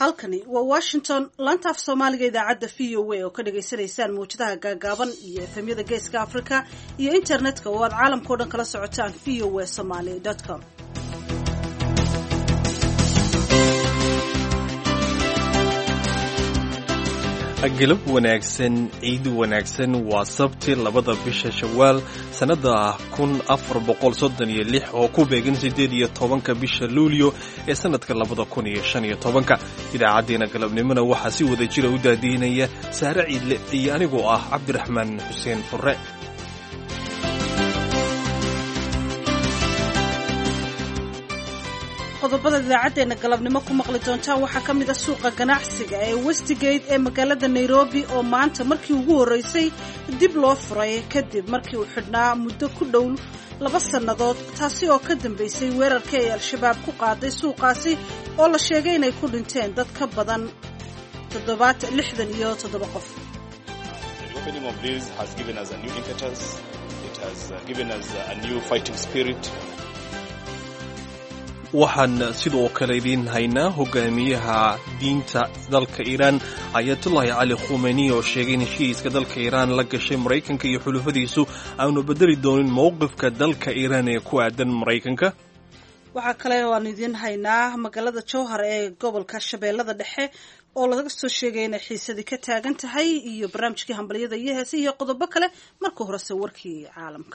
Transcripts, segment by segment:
halkani waa Washington laanta af Soomaaliga idaacadda VOA oo ka dhageysanaysaan muujadaha gaagaaban iyo efemyada Geeska Afrika iyo internetka oo aad caalamka oo dhan kala socotaan voasomali.com. galab wanaagsan ciid wanaagsan waa sabti labada bisha Shawaal sanada 1436 oo ku beegan 18 bisha Luulyo ee sanadka 2015 idaacadeena galabnimona waxa si wada jira u daadiinaya Saare Ciidle iyo anigoo ah Cabdiraxmaan Xuseen Furre. qodobada idaacadeena galabnimo ku maqli doontaan waxaa ka mid ah suuqa ganacsiga ee Westgate ee magaalada Nairobi oo maanta markii ugu horeysay dib loo furay kadib markii uu xidhnaa muddo ku dhow 2 sannadood taasi oo ka dambeysay weerarkii ay al-shabaab ku qaaday suuqaasi oo la sheegay inay ku dhinteen dad ka badan 67 qof. The opening of this has given us a new impetus. It has given us a new fighting spirit. waxaan sidoo kale idin haynaa hogaamiyaha diinta dalka Iran Ayatollah Ali Khamenei oo sheegay in heshiiska dalka Iran la gashay Mareykanka iyo xulufadiisu aanu bedeli doonin mowqifka dalka Iran ee ku aadan Mareykanka. waxaa kale oo aan idin haynaa magaalada Jowhar ee gobolka Shabeellada Dhexe oo laga soo sheegay in xiisadii ka taagan tahay iyo barnaamijkii hambaliyada iyo heesaha iyo qodobo kale marka horese warkii caalamka.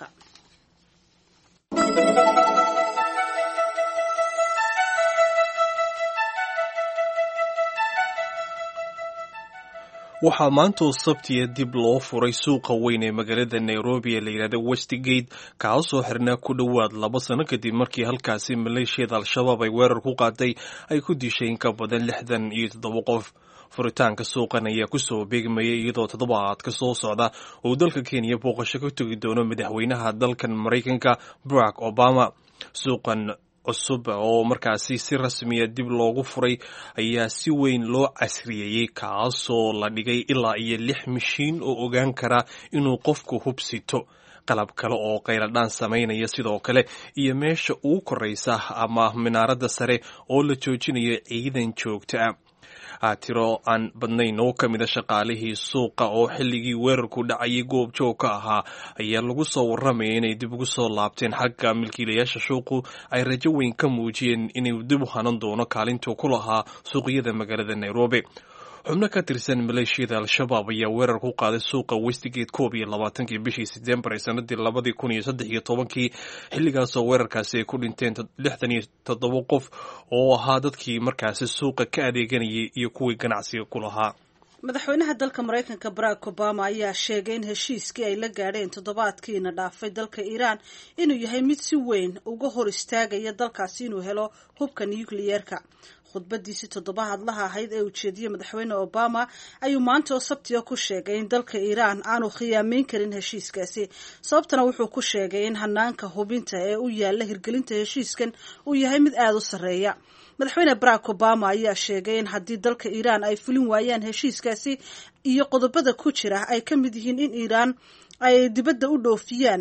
waxaa maanta sabtiya dib loo furay suuqa weyn ee magaalada Nairobi ee la yiraahdo Westgate kaasoo xirnaa ku dhawaad 2 sano kadib markii halkaasi maleeshiyada al-shabaab ay weerar ku qaaday ay ku dishay in ka badan 67 qof. furitaanka suuqan ayaa ku soo beegmayay iyadoo toddobaadka soo socda oo dalka Kenya booqasho ka tagi doono madaxweynaha dalkan Mareykanka Barack Obama. suuqan cusub oo markaasi si rasmi ah dib loogu furay ayaa si weyn loo casriyeeyay kaasoo la dhigay ilaa iyo 6 mishiin oo ogaan kara inuu qofku hubsito qalab kale oo qayladhaan sameynaya sidoo kale iyo meesha ugu koreysa ama minaaradda sare oo la joojinayo ciidan joogto ah. tiro aan badnayn oo ka mid ah shaqaalihii suuqa oo xilligii weerarku dhacayay goob joog ka ahaa ayaa lagu soo warramayay inay dib ugu soo laabteen xagga milkiilayaasha suuqu ay rajo weyn ka muujiyeen inay dib u hanan doono kaalintuu ku lahaa suuqyada magaalada Nairobi. xubno ka tirsan maleeshiyada al-shabaab ayaa weerar ku qaaday suuqa Westgate 21 bishii September ee sanadii 2013 xilligaasoo weerarkaasi ay ku dhinteen 67 qof oo ahaa dadkii markaasi suuqa ka adeeganayay iyo kuwii ganacsiga ku lahaa. madaxweynaha dalka Mareykanka Barack Obama ayaa sheegay in heshiiskii ay la gaadheen toddobaadkiina dhaafay dalka Iran inuu yahay mid si weyn uga hor istaagaya dalkaasi inuu helo hubka nuclear-ka. khudbadiisii toddobaadlaha ahayd ee ujeediyay madaxweyne Obama ayuu maanta oo sabtiyo ku sheegay in dalka Iran aanu khiyaameyn karin heshiiskaasi sababtana wuxuu ku sheegay in hanaanka hubinta ee u yaala hirgelinta heshiiskan uu yahay mid aad u sareeya. madaxweyne Barack Obama ayaa sheegay in haddii dalka Iran ay fulin waayaan heshiiskaasi iyo qodobada ku jira ay ka mid yihiin in Iran ay dibadda u dhoofiyaan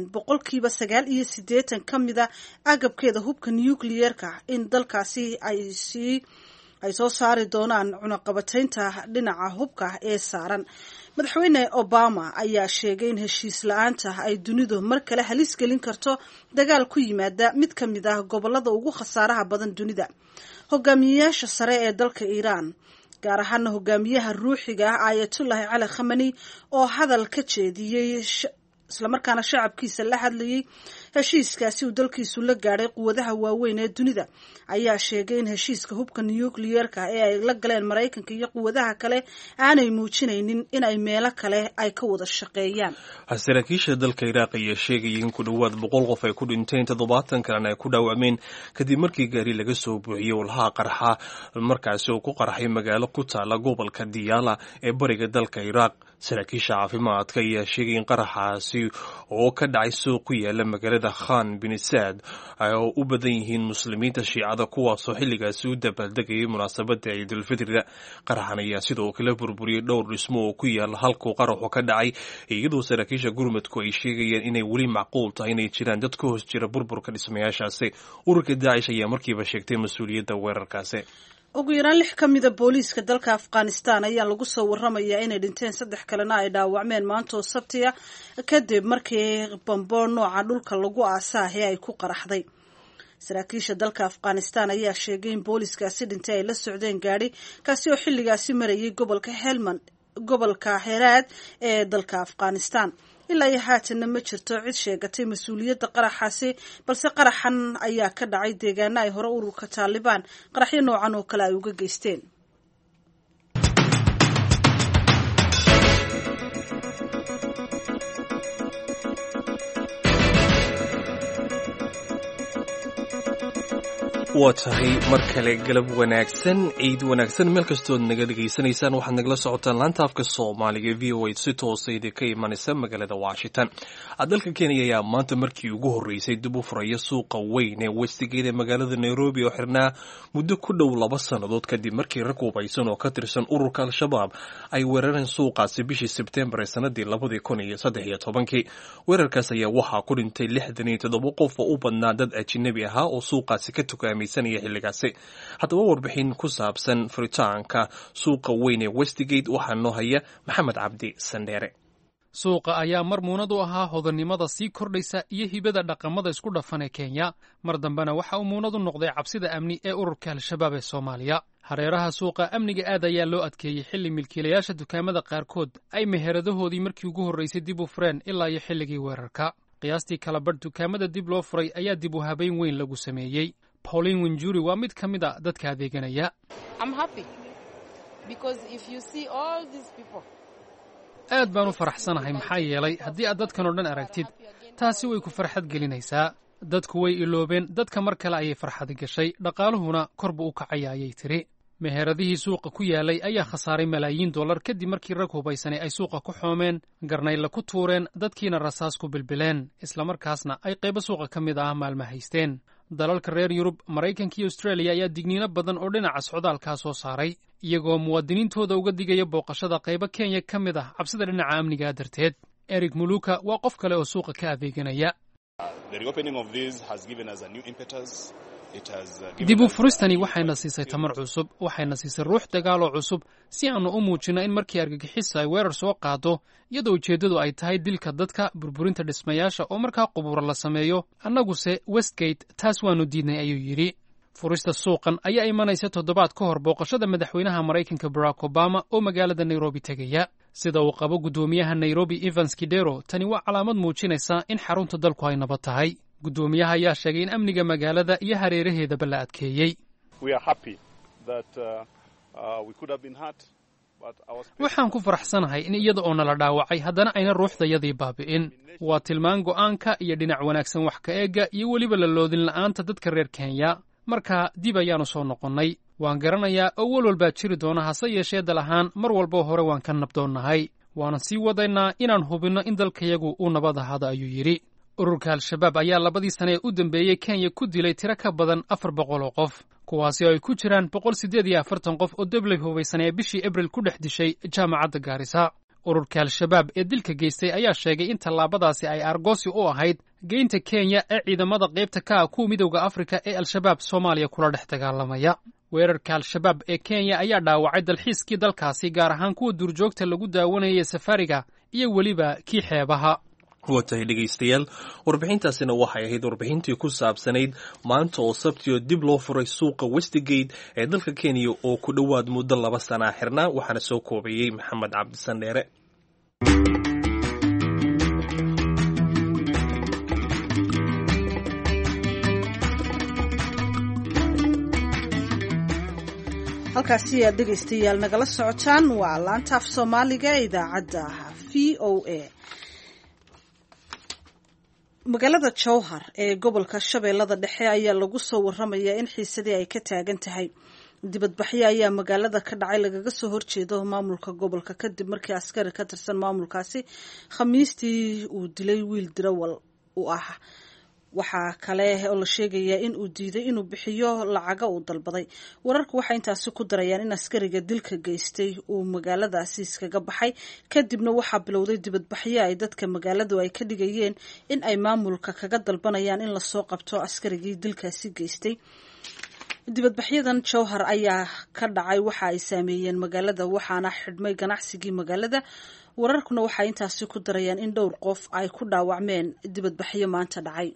89% ka mid ah agabkeeda hubka nuclear-ka in dalkaasi ay soo saari doonaan cunaqabataynta dhinaca hubka ee saaran. madaxweyne Obama ayaa sheegay in heshiis la'aanta ay dunidu mar kale halis gelin karto dagaal ku yimaada mid ka mid ah gobolada ugu khasaaraha badan dunida. hogaamiyayaasha sare ee dalka Iran gaar ahaan hogaamiyaha ruuxiga ah Ayatollah Ali Khamenei oo hadal ka jeediyay isla markaana shacabkiisa la hadlayay heshiiskaasi uu dalkiisu la gaadhay quwadaha waaweyn ee dunida ayaa sheegay in heshiiska hubka nuclear-ka ee ay la galeen Mareykanka iyo quwadaha kale aanay muujinaynin in ay meelo kale ay ka wada shaqeeyaan. saraakiisha dalka Iraq ayaa sheegay in ku dhawaad 100 qof ay ku dhinteen 70 kalena ay ku dhaawacmeen kadib markii gaari laga soo buuxiyay walxaha qarxa markaasi oo ku qarxay magaalo ku taala gobolka Diyala ee bariga dalka Iraq. saraakiisha caafimaadka ayaa sheegay in qaraxaasi oo ka dhacay suuq ku yaala magaalada Khan bin Saad oo u badan yihiin muslimiinta Shiicada kuwaasoo xilligaasi u dabaaldegayay munaasabada Ciidul Fitriga. qaraxan ayaa sidoo kale burburiyay dhowr dhismo oo ku yaala halkuu qaraxu ka dhacay iyadoo saraakiisha gurmadku ay sheegayeen inay weli macquul tahay inay jiraan dad ka hoos jira burburka dhismayaashaasi. ururka Daesh ayaa markiiba sheegtay mas'uuliyadda weerarkaasi. ugu yaraan 6 ka mida booliiska dalka Afghanistan ayaa lagu soo waramayaa inay dhinteen 3 kalena ay dhaawacmeen maanta oo Sabtiya kadib markii bamboor nooca dhulka lagu aasaahay ay ku qaraxday. saraakiisha dalka Afghanistan ayaa sheegay in booliiskaasi dhintay ay la socdeen gaari kaasi oo xilligaasi marayay gobolka Helmand gobolka Herat ee dalka Afghanistan. ilaa iyo haatan ma jirto cid sheegatay mas'uuliyadda qaraxaasi balse qaraxan ayaa ka dhacay deegaano ay hore ururka Taliban qaraxyo noocan oo kale ay uga geysteen. waa tahay mar kale galab wanaagsan ciid wanaagsan meel kastood naga dhageysanaysaan waxaad nagala socotaan laanta afka Soomaaliga VOA si toosa idinka imanaysa magaalada Washington. dalka Kenya ayaa maanta markii ugu horeysay dib u furaya suuqa weyn ee Westgate ee magaalada Nairobi oo xirnaa muddo ku dhow 2 sanadood kadib markii rag hubeysan oo ka tirsan ururka Al-Shabaab ay weerareen suuqaasi bishii Sebtembar ee sanadii 2013. weerarkaas ayaa waxaa ku dhintay 67 qof oo u badnaa dad ajnabi ah oo suuqaasi ka tukaamay xilligaasi. haddaba warbixin ku saabsan furitaanka suuqa weyn ee Westgate waxaa noo haya Maxamed Cabdi Sandheere. suuqa ayaa mar muunad u ahaa hodannimada sii kordhaysa iyo hibada dhaqamada isku dhafan ee Kenya, mar dambena waxa uu muunad u noqday cabsida amni ee ururka Al-Shabaab ee Soomaaliya. hareeraha suuqa amniga aad ayaa loo adkeeyey xilli milkiilayaasha dukaamada qaarkood ay meheradahoodii markii ugu horreysay dib u fureen ilaa iyo xilligii weerarka. qiyaastii kala badh dukaamada dib loo furay ayaa dib u habeyn weyn lagu sameeyey. Pauline Winjuri waa mid ka mid a dadka adeeganaya. aad baan u faraxsanahay maxaa yeelay haddii aad dadkan oo dhan aragtid taasi way ku farxad gelinaysaa. dadku way iloobeen, dadka mar kale ayay farxadi gashay, dhaqaaluhuna kor buu u kacaya ayay tiri. meheradihii suuqa ku yaalay ayaa khasaaray malaayiin dollar kadib markii rag hubaysani ay suuqa ku xoomeen, garnayla ku tuureen, dadkiina rasaas ku bilbileen, islamarkaasna ay qaybo suuqa ka mid ah maalma haysteen. dalalka reer Yurub, Maraykanka iyo Australia ayaa digniino badan oo dhinaca socdaalka soo saaray, iyagoo muwaadiniintooda uga digaya booqashada qaybo Kenya ka mid ah cabsida dhinaca amniga darteed. Eric Muluka waa qof kale oo suuqa ka adeeganaya. dib u furistani waxayna siisay tamar cusub, waxayna siisay ruux dagaal oo cusub si aanu u muujino in markii argagixisa ay weerar soo qaado iyadoo ujeeddadu ay tahay dilka dadka, burburinta dhismayaasha oo markaa qubuura la sameeyo. annaguse Westgate taas waanu diidnay ayuu yidhi. furista suuqan ayaa imanaysa 7 toddobaad ka hor booqashada madaxweynaha Maraykanka Barack Obama oo magaalada Nairobi tegaya. sida uu qabo gudoomiyaha Nairobi Evans Kidero, tani waa calaamad muujinaysa in xarunta dalku ay nabad tahay. gudoomiyaha ayaa sheegay in amniga magaalada iyo hareeraheedaba la adkeeyey. waxaan ku faraxsanahay in iyada oo nala dhaawacay haddana ayna ruuxdayadii baabi'in. waa tilmaan go'aanka iyo dhinac wanaagsan wax ka eega iyo weliba la loodin la'aanta dadka reer Kenya. markaa dib ayaanu soo noqonnay. waan garanayaa oo walwal baa jiri doona, hase yeeshee dal ahaan mar walboo hore waan ka nabdoonnahay. waana sii wadaynaa inaan hubinno in dalkayagu uu nabad ahaado ayuu yidhi. ururka Al-Shabaab ayaa 2 sane ee u dambeeyey Kenya ku dilay tiro ka badan 400 oo qof, kuwaasi oo ay ku jiraan 148 qof oo dablay hubaysan ee bishii Abriil ku dhex dishay jaamacadda Garissa. ururka Al-Shabaab ee dilka geystay ayaa sheegay in tallaabadaasi ay argoosi u ahayd geynta Kenya ee ciidamada qaybta ka ah kuwa midowga Afrika ee Al-Shabaab Soomaaliya kula dhex dagaalamaya. weerarka Al-Shabaab ee Kenya ayaa dhaawacay dalxiiskii dalkaasi, gaar ahaan kuwa duurjoogta lagu daawanayay safariga iyo weliba kii xeebaha. waa tahay dhegaystayaal, warbixintaasina waxay ahayd warbixintii ku saabsanayd maanta oo Sabtiyo dib loo furay suuqa Westgate ee dalka Kenya oo ku dhowaad muddo 2 sano xirnaa. waxaana soo koobayay Maxamed Cabdi Sandheere. halkaasi aad dhegaystayaal nagala socotaan waa laanta af Soomaaliga ee idaacadda VOA. magaalada Jowhar ee gobolka Shabeellada Dhexe ayaa lagu soo waramayaa in xiisadii ay ka taagan tahay. dibadbaxyo ayaa magaalada ka dhacay lagaga soo horjeedo maamulka gobolka kadib markii askari ka tirsan maamulkaasi Khamiistii uu dilay wiil dirawal u ah. waxaa kale oo la sheegayaa in uu diiday inuu bixiyo lacaga uu dalbaday. wararku waxay intaasi ku darayaan in askariga dilka geystay uu magaaladaasi iskaga baxay, kadibna waxaa bilowday dibadbaxyo ay dadka magaaladu ay ka dhigayeen in ay maamulka kaga dalbanayaan in lasoo qabto askarigii dilkaasi geystay. dibadbaxyadan jowhar ayaa ka dhacay waxa ay saameeyeen magaalada waxaana xidhmay ganacsigii magaalada wararkuna waxay intaasi ku darayaan in dhowr qof ay ku dhaawacmeen dibadbaxyo maanta dhacay.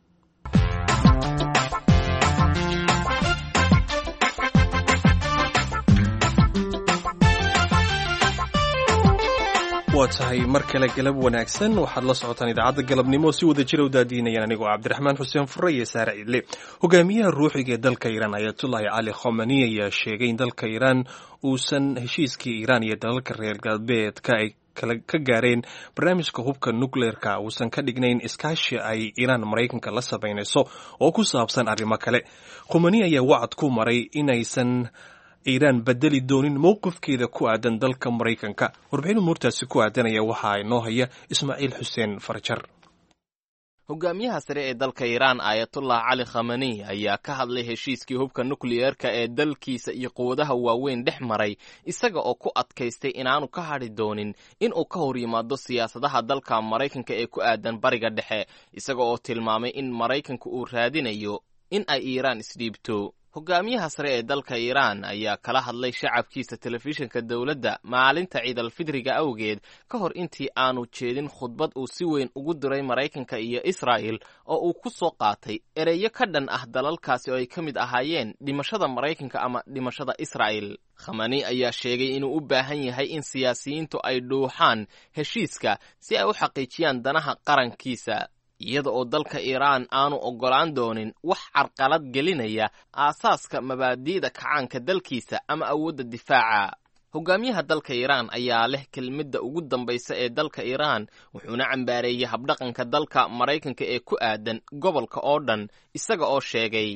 waa tahay mar kale galab wanaagsan waxaad la socotaan idaacadda galabnimo si wada jira u daadiinayaan anigoo cabdiraxmaan xuseen fure iyo saare ciidle. hogaamiyaha ruuxiga ee dalka iiraan ayatullahi cali khamenei ayaa sheegay in dalka iiraan uusan heshiiskii iiraan iyo dalalka reer galbeedka ay ka gaareen barnaamijka hubka nukleerka uusan ka dhignayn iskaashi ay iiraan maraykanka la samaynayso oo ku saabsan arrimo kale. khamenei ayaa wacad ku maray inaysan iiraan bedeli doonin mowqifkeeda ku aadan dalka maraykanka. warbixin umuurtaasi ku aadanaya waxaa inoo haya ismaaciil xuseen farjar. hogaamiyaha sare ee dalka iiraan ayatullah cali khamenei ayaa ka hadlay heshiiskii hubka nukliyeerka ee dalkiisa iyo quwadaha waaweyn dhex maray isaga oo ku adkaystay inaanu ka hadhi doonin inuu ka hor yimaado siyaasadaha dalka maraykanka ee ku aadan bariga dhexe isaga oo tilmaamay in maraykanka uu raadinayo in ay iiraan isdhiibto. hogaamiyaha sare ee dalka iiraan ayaa kala hadlay shacabkiisa telefishinka dowladda maalinta ciidalfidriga awgeed ka hor intii aanu jeedin khudbad uu si weyn ugu diray maraykanka iyo israa'il oo uu ku soo qaatay ereyo ka dhan ah dalalkaasi oo ay ka mid ahaayeen dhimashada maraykanka ama dhimashada israa'il. khamenei ayaa sheegay inuu u baahan yahay in siyaasiyiintu ay dhuuxaan heshiiska si ay u xaqiijiyaan danaha qarankiisa iyada oo dalka iiraan aanu oggolaan doonin wax carqalad gelinaya aasaaska mabaadi'da kacaanka dalkiisa ama awoodda difaaca. hogaamiyaha dalka iiraan ayaa leh kelmadda ugu dambaysa ee dalka iiraan wuxuuna cambaareeyey habdhaqanka dalka maraykanka ee ku aadan gobolka oo dhan isaga oo sheegay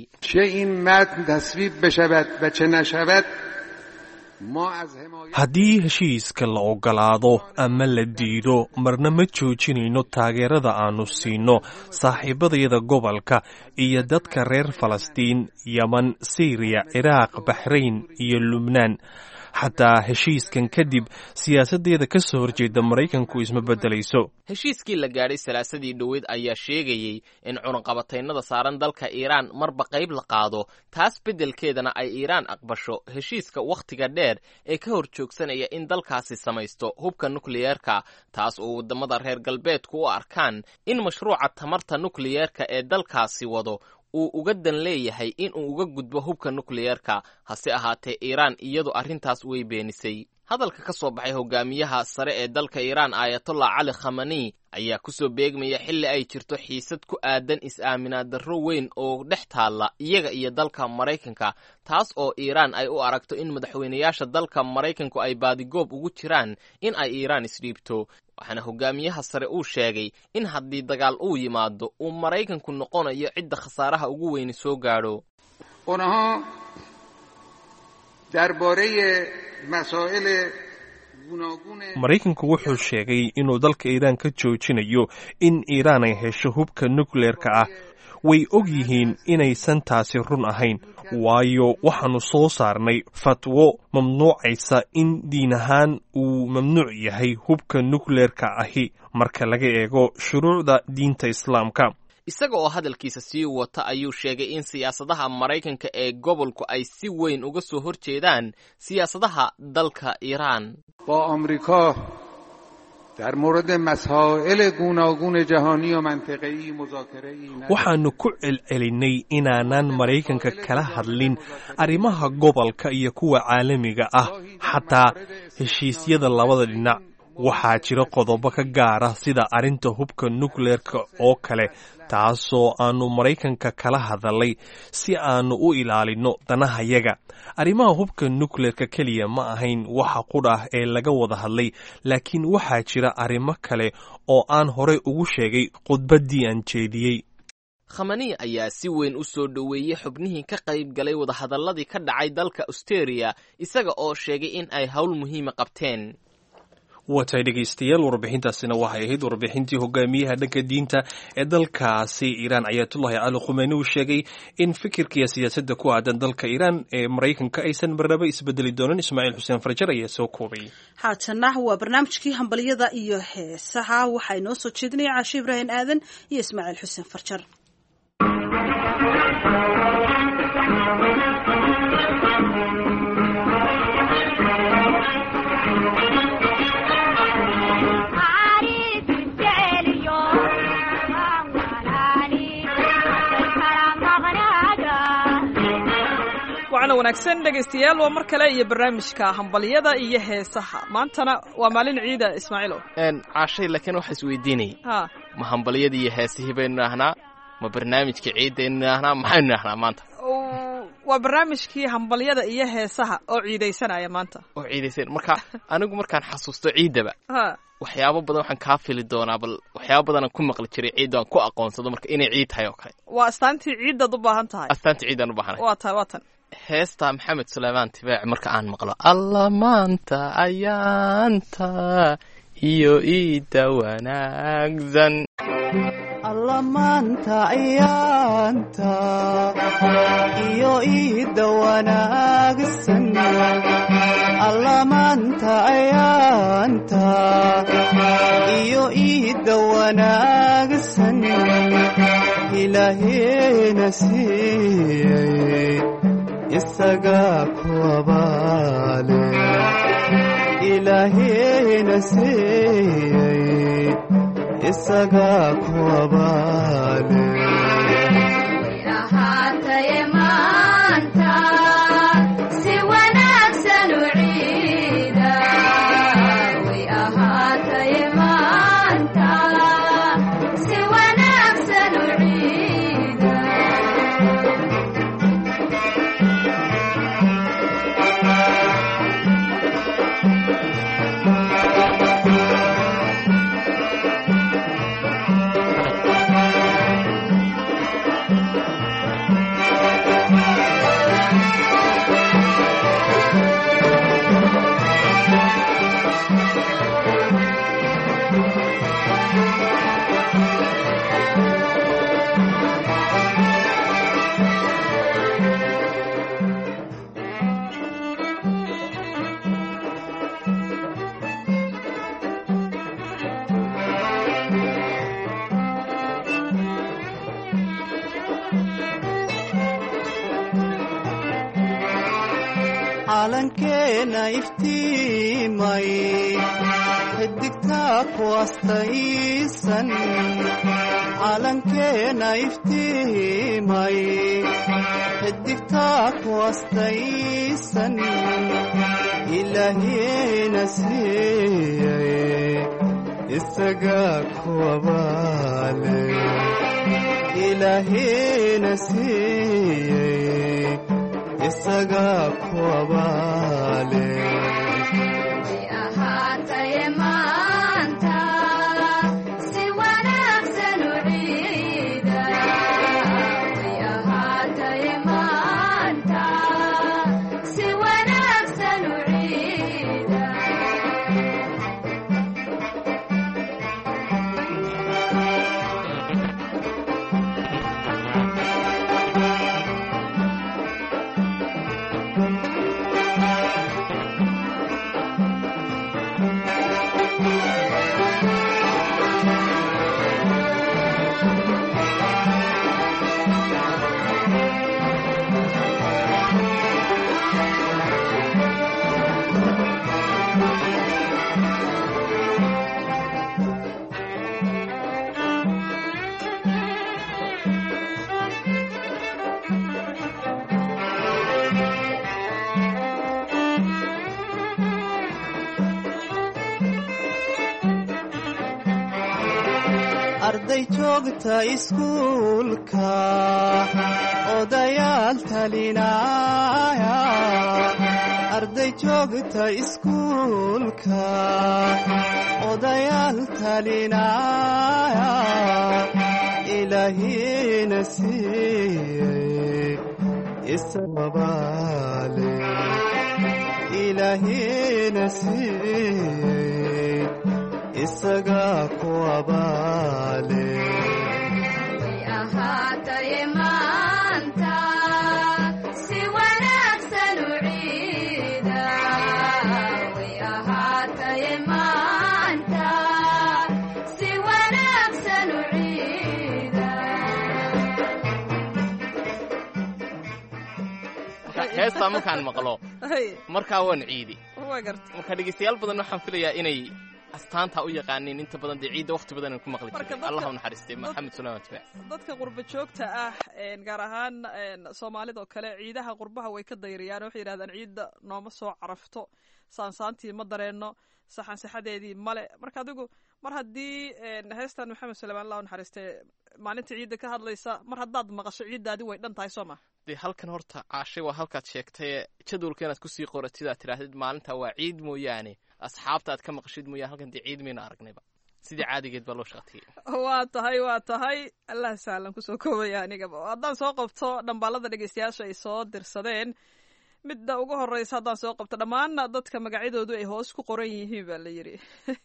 haddii heshiiska la oggolaado ama la diido marna ma joojinayno taageerada aanu siino saaxiibadayada gobolka iyo dadka reer falastiin yeman syriya ciraaq baxrayn iyo lubnaan. xataa heshiiskan kadib siyaasaddeeda ka soo horjeeda maraykanku isma beddelayso. heshiiskii la gaadhay salaasadii dhoweyd ayaa sheegayey in cunaqabataynada saaran dalka iiraan marba qayb la qaado taas beddelkeedana ay iiraan aqbasho heshiiska wakhtiga dheer ee ka hor joogsanaya in dalkaasi samaysto hubka nukliyeerka taas oo waddamada reer galbeedku u arkaan in mashruuca tamarta nukliyeerka ee dalkaasi wado uu uga dan leeyahay in uu uga gudbo hubka nukliyeerka. hase ahaatee iiraan iyadu arrintaas way beenisay. hadalka ka soo baxay hogaamiyaha sare ee dalka iiraan ayatollah cali khamenei ayaa ku soo beegmaya xilli ay jirto xiisad ku aadan is-aaminaad darro weyn oo dhex taalla iyaga iyo dalka maraykanka taas oo iiraan ay u aragto in madaxweynayaasha dalka maraykanku ay baadigoob ugu jiraan in ay iiraan isdhiibto. waxaana hogaamiyaha sare uu sheegay in haddii dagaal uu yimaado uu maraykanku noqonayo cidda khasaaraha ugu weyni soo gaadho. maraykanku wuxuu sheegay inuu dalka iiraan ka joojinayo in iiraan ay hesho hubka nukleerka ah. way og yihiin inaysan taasi run ahayn waayo waxaannu soo saarnay fatwo mamnuucaysa in diin ahaan uu mamnuuc yahay hubka nukleerka ahi marka laga eego shuruucda diinta islaamka. isaga oo hadalkiisa sii wata ayuu sheegay in siyaasadaha maraykanka ee gobolku ay si weyn uga soo hor jeedaan siyaasadaha dalka iiraan. waxaannu ku celcelinay inaanan maraykanka kala hadlin arrimaha gobolka iyo kuwa caalamiga ah xataa heshiisyada labada dhinac. waxaa jira qodobo ka gaara sida arrinta hubka nukleerka oo kale taasoo aannu maraykanka kala hadalay si aannu u ilaalino danahayaga. arrimaha hubka nukleerka keliya ma ahayn waxa qudh ee laga wada hadlay laakiin waxaa jira arrimo kale oo aan horey ugu sheegay khudbaddii aan jeediyey. khamenei ayaa si weyn u soo dhoweeyey xubnihii ka qayb galay wadahadalladii ka dhacay dalka australia isaga oo sheegay in ay howl muhiima qabteen. watay dhegaystayaal warbixintaasina waxay ahayd warbixintii hogaamiyaha dhanka diinta ee dalkaasi iiraan ayatullahi cali khamenei uu sheegay in fikirkiiyo siyaasadda ku aadan dalka iiraan ee maraykanka aysan marnaba isbedeli doonin. ismaaciil xuseen farjar ayaa soo koobay. haatana waa barnaamijkii hambalyada iyo heesaha waxaa inoo soo jeedinaya caashe ibraahim aadan iyo ismaaciil xuseen farjar. wacana wanaagsan dhegaystayaal waa mar kale iyo barnaamijka hambalyada iyo heesaha maantana waa maalin ciida ismaaciilo caashay laakiin waxa isweydiinayay ma hambalyada iyo heesihii baynu idhaahnaa ma barnaamijka ciidaynu idhaahnaa maxaynu idhaahnaa maanta waa barnaamijkii hambalyada iyo heesaha oo ciidaysanaya maanta oo ciidaysan marka anigu markaan xasuusto ciidaba waxyaabo badan waxaan kaa fili doonaa bal waxyaabo badanaan ku maqli jiray ciidda aan ku aqoonsado marka inay ciid tahay oo kale waa astaantii ciiddaad u baahan tahay astaantii ciiddaan u baahanahay waa tan heesta maxamed suleymaan tibaaci marka aan maqlo alla maanta ayaanta iyo iidda wanaagsan alla maanta ayaanta iyo iidda wanaagsan alla maanta ayaanta iyo iidda wanaagsan ilaaheena siiyey isaga ku abaale ilaaheena siiyey isaga ku abaale way ahaataye maanta si wanaagsan u ciida way ahaataye maanta si wanaagsan u ciida calankeena iftiimay xidigtaa ku astaysan calankeena iftiimay xidigtaa ku astaysan ilaaheena siiyey isaga ku abaale ilaaheena siiyey isaga ku abaale way ahaataye maanta si wanaagsan u ciida way ahaataye maanta si wanaagsan u ciida arday joogta iskuulka odayaal talinaya arday joogta iskuulka odayaal talinaya ilaahiina siiyey isaga abaale ilaahiina siiyey isaga ku abaale way ahaataye maanta si wanaagsan u ciida way ahaataye maanta si wanaagsan u ciida heestaa markaan maqlo markaa waan ciidi marka dhegeystayaal badan waxaan filayaa inay astaanta u yaqaaniin inta badan dee ciidda waqti badan ku maqli Marka jiray dadka- allah u naxariistay maxamed suleyman tibaac dadka qurba joogta ah gaar ahaan soomaalida oo kale ciidaha qurbaha way ka dayriyaan waxay yidhahdaan ciidda nooma soo carafto saansaantii ma dareenno saxansaxadeedii male marka adigu mar haddii heestan maxamed suleyman allah u naxariistay maalinta ciidda ka hadlaysa mar haddaad maqasho ciiddaadi way dhan tahay soo ma dee halkan horta caashay waa halkaad sheegtay jadwalka inaad kusii qoratid aad tidhaahdid maalinta waa ciid mooyaane asxaabta aad ka maqashid mooyaane halkan dee ciid mayna aragnayba sidii caadigeed baa loo shaqatiyey waa tahay allah sahlan kusoo koobaya anigaba haddaan soo qabto dhambaalada dhegeystayaasha ay soo dirsadeen midda ugu horeysa haddaan soo qabto dhammaan dadka magacyadoodu ay hoos ku qoran yihiin baa la yidhi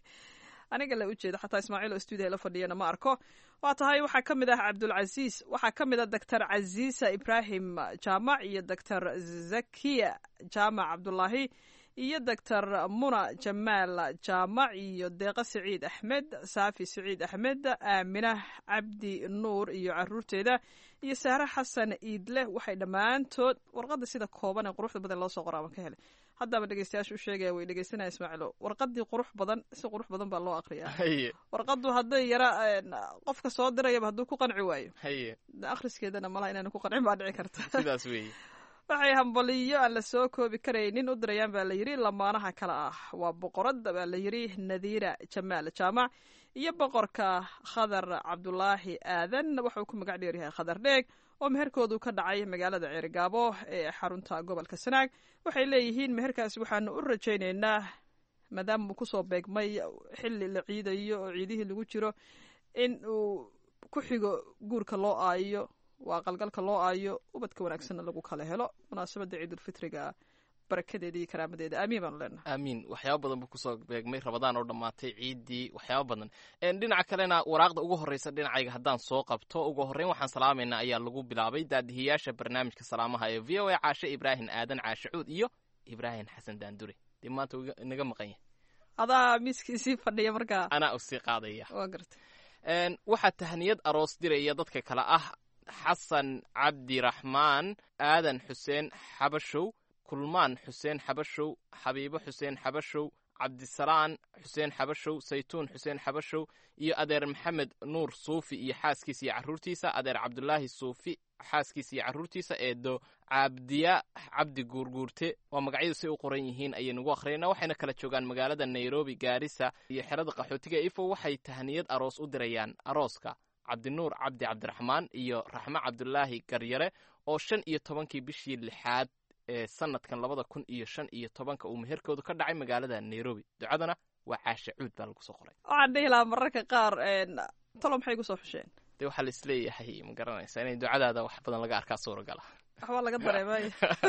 aniga la ujeeda xataa ismaaciil oo stuudiya la fadhiyana ma arko waa tahay waxaa ka mid ah cabdulcasiis waxaa ka mid ah doctor casiisa ibraahim jaamac iyo doctor zakiya jaamac cabdulaahi iyo doctor muna jamaal jaamac iyo deeqa siciid axmed saafi siciid axmed aaminah cabdi nuur iyo caruurteeda iyo sahre xasan iidle waxay dhammaantood warqadda sida kooban ee quruxda badan loo soo qoraaban ka helay haddaba dhegeystayaasha u sheegaya way dhegeysanaya ismaaciilo warqadii qurux badan si qurux badan baa loo aqriyaa haye warqadu hadday yara qofka soo dirayaba hadduu ku qanci waayo haye akhriskeedana malaha inaanu ku qancin baa dhici karta sidaas weeye waxay hambaliyo aan la soo koobi karaynin u dirayaan baa la yidhi lamaanaha kale ah waa boqoradda baa la yidhi nadiira jamaal jaamac iyo boqorka khadar cabdulaahi aadan waxauu ku magac dheeryahay khadar dheeg oo meherkoodu ka dhacay magaalada ceerigaabo ee xarunta gobolka sanaag waxay leeyihiin meherkaasi waxaanu u rajaynaynaa maadaama uu kusoo beegmay xilli la ciidayo oo ciidihii lagu jiro in uu ku xigo guurka loo aayo waa qalgalka loo aayo ubadka wanaagsanna lagu kala helo munaasabadda ciidulfitriga barakadeeda iyo karaamadeeda aamiin baanu leenahay aamiin waxyaaba badan buu kusoo beegmay rabadaan oo dhammaatay ciiddii waxyaaba badan dhinaca kalena waraaqda ugu horreysa dhinacayga haddaan soo qabto ugu horreyn waxaan salaamaynaa ayaa lagu bilaabay daadihiyaasha barnaamijka salaamaha ee v o a caashe ibraahim aadan caashe cuud iyo ibraahim xasan daandure dee maanta inaga maqan yahay adaa miiskiisii fadhiya markaa anaa usii qaadaya waa garta waxaa tahniyad aroos diraya dadka kale ah xasan cabdiraxmaan aadan xuseen xabashow kulmaan xuseen xabashow xabiibo xuseen xabashow cabdisalaan xuseen xabashow saytuun xuseen xabashow iyo adeer maxamed nuur suufi iyo xaaskiisa iyo carruurtiisa adeer cabdulaahi suufi xaaskiisa iyo carruurtiisa eedo cabdiya cabdi guurguurte waa magacyadu say u qoran yihiin ayaynugu akhriyayna waxayna kala joogaan magaalada nairobi gaarisa iyo xerada qaxootiga ifo waxay tahniyad aroos u dirayaan arooska cabdinuur cabdi cabdiraxmaan iyo raxmo cabdulaahi garyare oo 15 bishii 6 ee sanadkan 2015 uu meherkoodu ka dhacay magaalada nairobi ducadana waa caashe cuud baa lagu soo qoray waxaan dhihi lahaa mararka qaar talo maxay gu soo xusheen dee waxaa la isleeyahay ma garanaysaa inay ducadaada wax badan laga arkaa suuragala waxbaa laga dareemay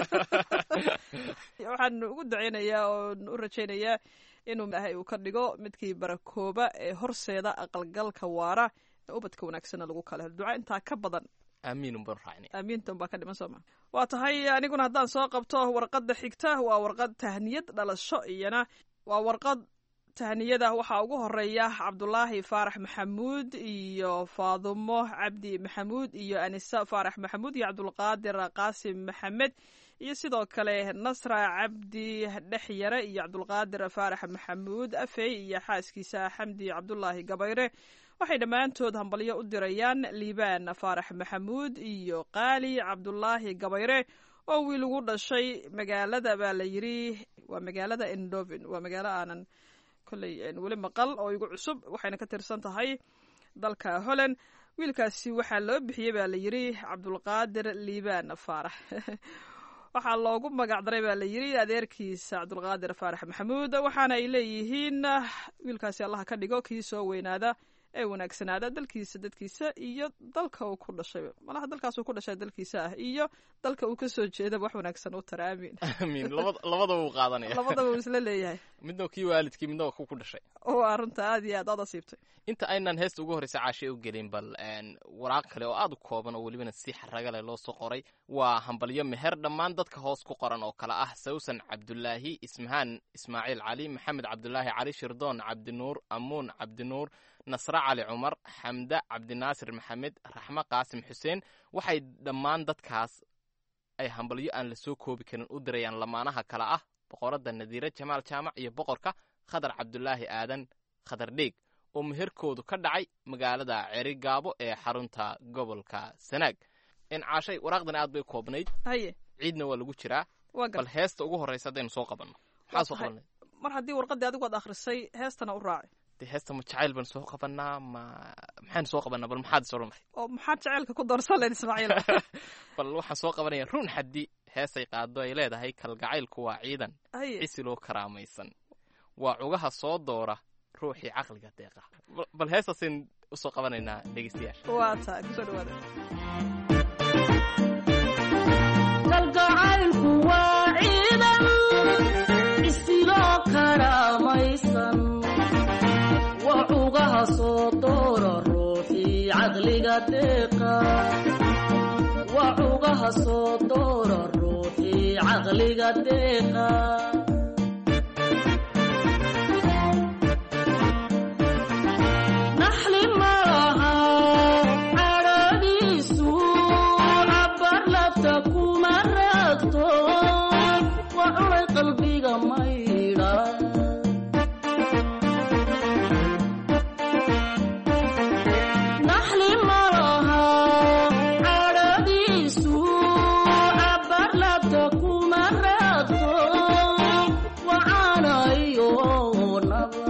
waxaan ugu duceynayaa oo u rajaynayaa inuu ilaahay uu ka dhigo midkii barakooba ee horseeda aqalgalka waara ubadka wanaagsana lagu kala helo duca intaa ka badan aamiin un baan raacnay aamiintan baa ka dhiman sooma waa tahay aniguna haddaan soo qabto warqadda xigta waa warqad tahniyad dhalasho iyana waa warqad tahniyada waxaa ugu horeeya cabdulaahi faarax maxamuud iyo faadumo cabdi maxamuud iyo anisa faarax maxamuud iyo cabdulqaadir qaasim maxamed iyo sidoo kale nasra cabdi dhexyare iyo cabdulqaadir faarax maxamuud afey iyo xaaskiisa xamdi cabdulaahi gabayre waxay dhammaantood hambalyo u dirayaan liibaan faarax maxamuud iyo qaali cabdulaahi gabayre oo wiil ugu dhashay magaalada baa la yidhi waa magaalada endovin waa magaalo aanan kolley weli maqal oo igu cusub waxayna ka tirsan tahay dalka holland wiilkaasi waxaa loo bixiyey baa la yidhi cabdulqaadir liibaan faarax waxaa loogu magacdaray baa la yidhi adeerkiisa cabdulqaadir faarax maxamuud waxaana ay leeyihiin wiilkaasi allaha ka dhigo kii soo weynaada ee wanaagsanaada dalkiisa dadkiisa iyo dalka uu ku dhashay malaha dalkaas uu ku dhashay dalkiisa ah iyo dalka uu ka soo jeedaba wax wanaagsan u tara aamin aamin labadaba uu qaadanaya labadaba uu isla leeyahay midna kii waalidkii midna ku dhashay waa runta aad iyo aad aad asiibtay inta aynan heesta ugu horeysa caashay u gelin bal waraaq kale oo aad u kooban oo welibana si xaraga leh loo soo qoray waa hambalyo meher dhammaan dadka hoos ku qoran oo kale ah sawsan cabdulaahi ismahaan ismaaciil cali maxamed cabdulaahi cali shirdoon cabdinuur amuun cabdinuur nasre cali cumar xamda cabdinaasir maxamed raxmo qaasim xuseen waxay dhammaan dadkaas ay hambalyo aan la soo koobi karin u dirayaan lamaanaha kale ah boqoradda nadiire jamaal jaamac iyo boqorka khadar cabdulaahi aadan khadardheeg oo meherkoodu ka dhacay magaalada Cerigaabo ee xarunta gobolka Sanaag. Caashay waraaqdan aad bay koobnayd, ciidna waa lagu jiraa, bal heesta ugu horreysa haddaynu soo qabanno maxaa soo qabanay? mar haddii warqaddii adigu aad akhrisay heestana u raaci. dee heesta ma jacayl baan soo qabanaa maxaan soo qabanaa? bal maxaad is odhan lahayd? oo maxaad jacaylka ku doorsan lahayd Ismaaciil? bal waxaan soo qabanaya run xaddi heesay qaado ay leedahay kalgacaylku waa ciidan cisiloo karaamaysan, waa cugaha soo doora ruuxii caqliga deeqa. bal heestaasin u soo qabanaynaa dhegeystayaasha. waa tahay kusoo dhawaada. kalgacaylku waa ciidan cisiloo karaamaysan, waa cugaha soo doora ruuxii caqliga deeqa, waa cugaha soo doora ruuxii caqliga deeqa. naxli malaha cadhadiisu cabar labta kuma raagto, waa cunay qalbiga maydha. naxli malaha cadhadiisu cabar labta kuma raagto, waa caanayo naba.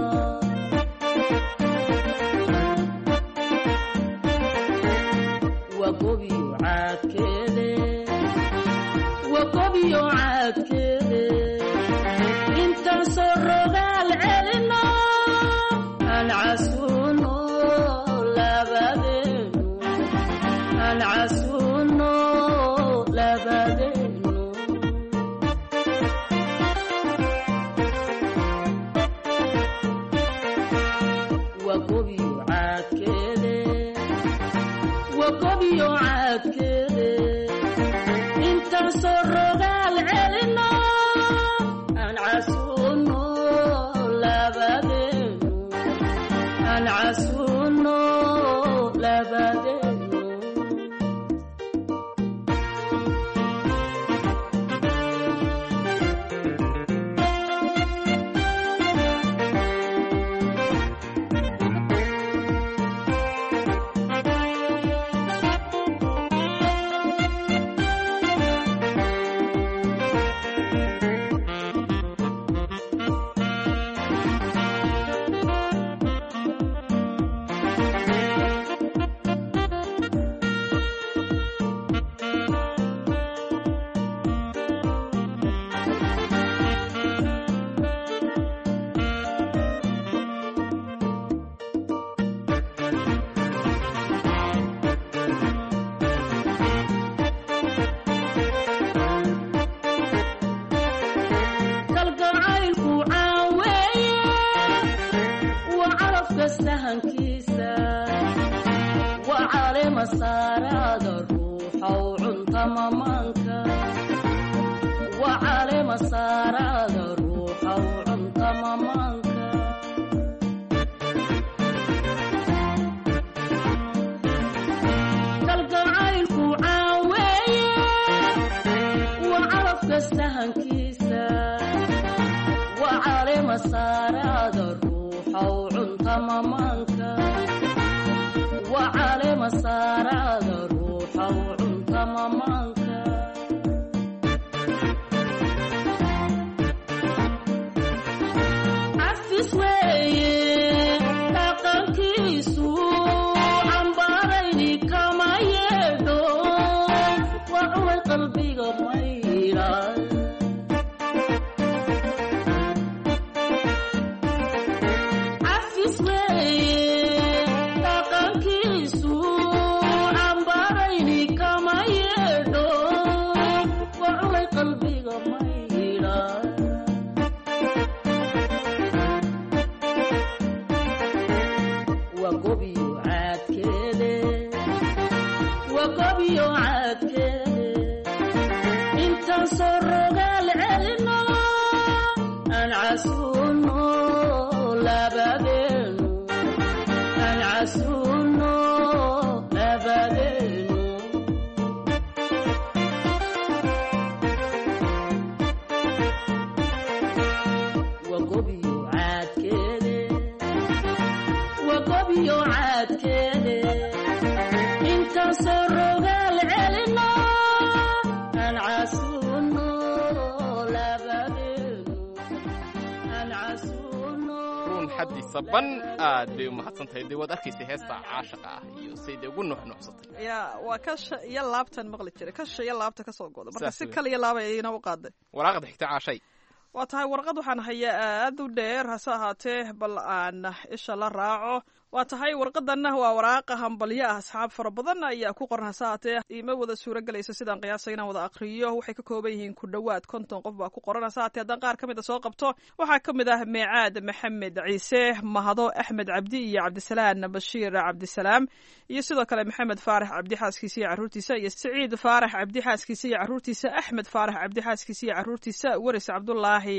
wagobiyo caadkeede, wagobiyo caadkeede, intaan soo rogaal celino aan casuuno labadeenu, aan casuuno labadeenu. wagobiyo caadkeede, wagobiyo caadkeede, intaan soo rogaal celino aan casuuno labadeenu, aan casuuno labadeenu. kalgacaylku caaweeye waa carafka sahankiisa, waa caleema saaraada ruuxow cunta mamaanka, waa caleema saaraada ruuxow cunta mamaanka. kalgacaylku caaweeye waa carafka sahankiisa, waa caleema saaraada ruuxow cunta mamaanka, waa caleema saaraada ruuxow cunta mamaanka. cafis weeye dhaqankiisu cambaarayni kama yeedho, waa cunay qalbiga maydha. cafis weeye dhaqankiisu cambaarayni kama yeedho, waa cunay qalbiga maydha. wagobiyo caadkeede, wagobiyo caadkeede, intaan soo rogaal celino aan casuuno labadeenu, aan casuuno labadeenu. wagobiyo caadkeede, cabdi saban aad bay u mahadsantahay dee waad arkaysay heesta caashaqa ah iyo sayde ugu nuuxnuuxsatay ya waa kasha iyo laabtan maqli jiray kasha iyo laabta ka soo goda marka si kale iyo laaba ayayna u qaaday waraaqda xigta caashay waa tahay warqad waxaan hayaa aad u dheer hase ahaatee bal aan isha la raaco waa tahay warqadanna waa waraaqa hambalyo ah asxaab fara badan ayaa ku qoran hase ahaatee ima wada suuro gelayso sidaan qiyaasay inaan wada aqriyo waxay ka kooban yihiin ku dhowaad 50 qof baa ku qoran hase ahaatee haddaan qaar ka mid a soo qabto waxaa ka mid ah meecaad maxamed ciise mahado axmed cabdi iyo cabdisalaan bashiir cabdisalaam iyo sidoo kale maxamed faarax cabdi xaaskiisa iyo carruurtiisa iyo siciid faarax cabdi xaaskiisa iyo carruurtiisa axmed faarax cabdi xaaskiisa iyo carruurtiisa waris cabdulaahi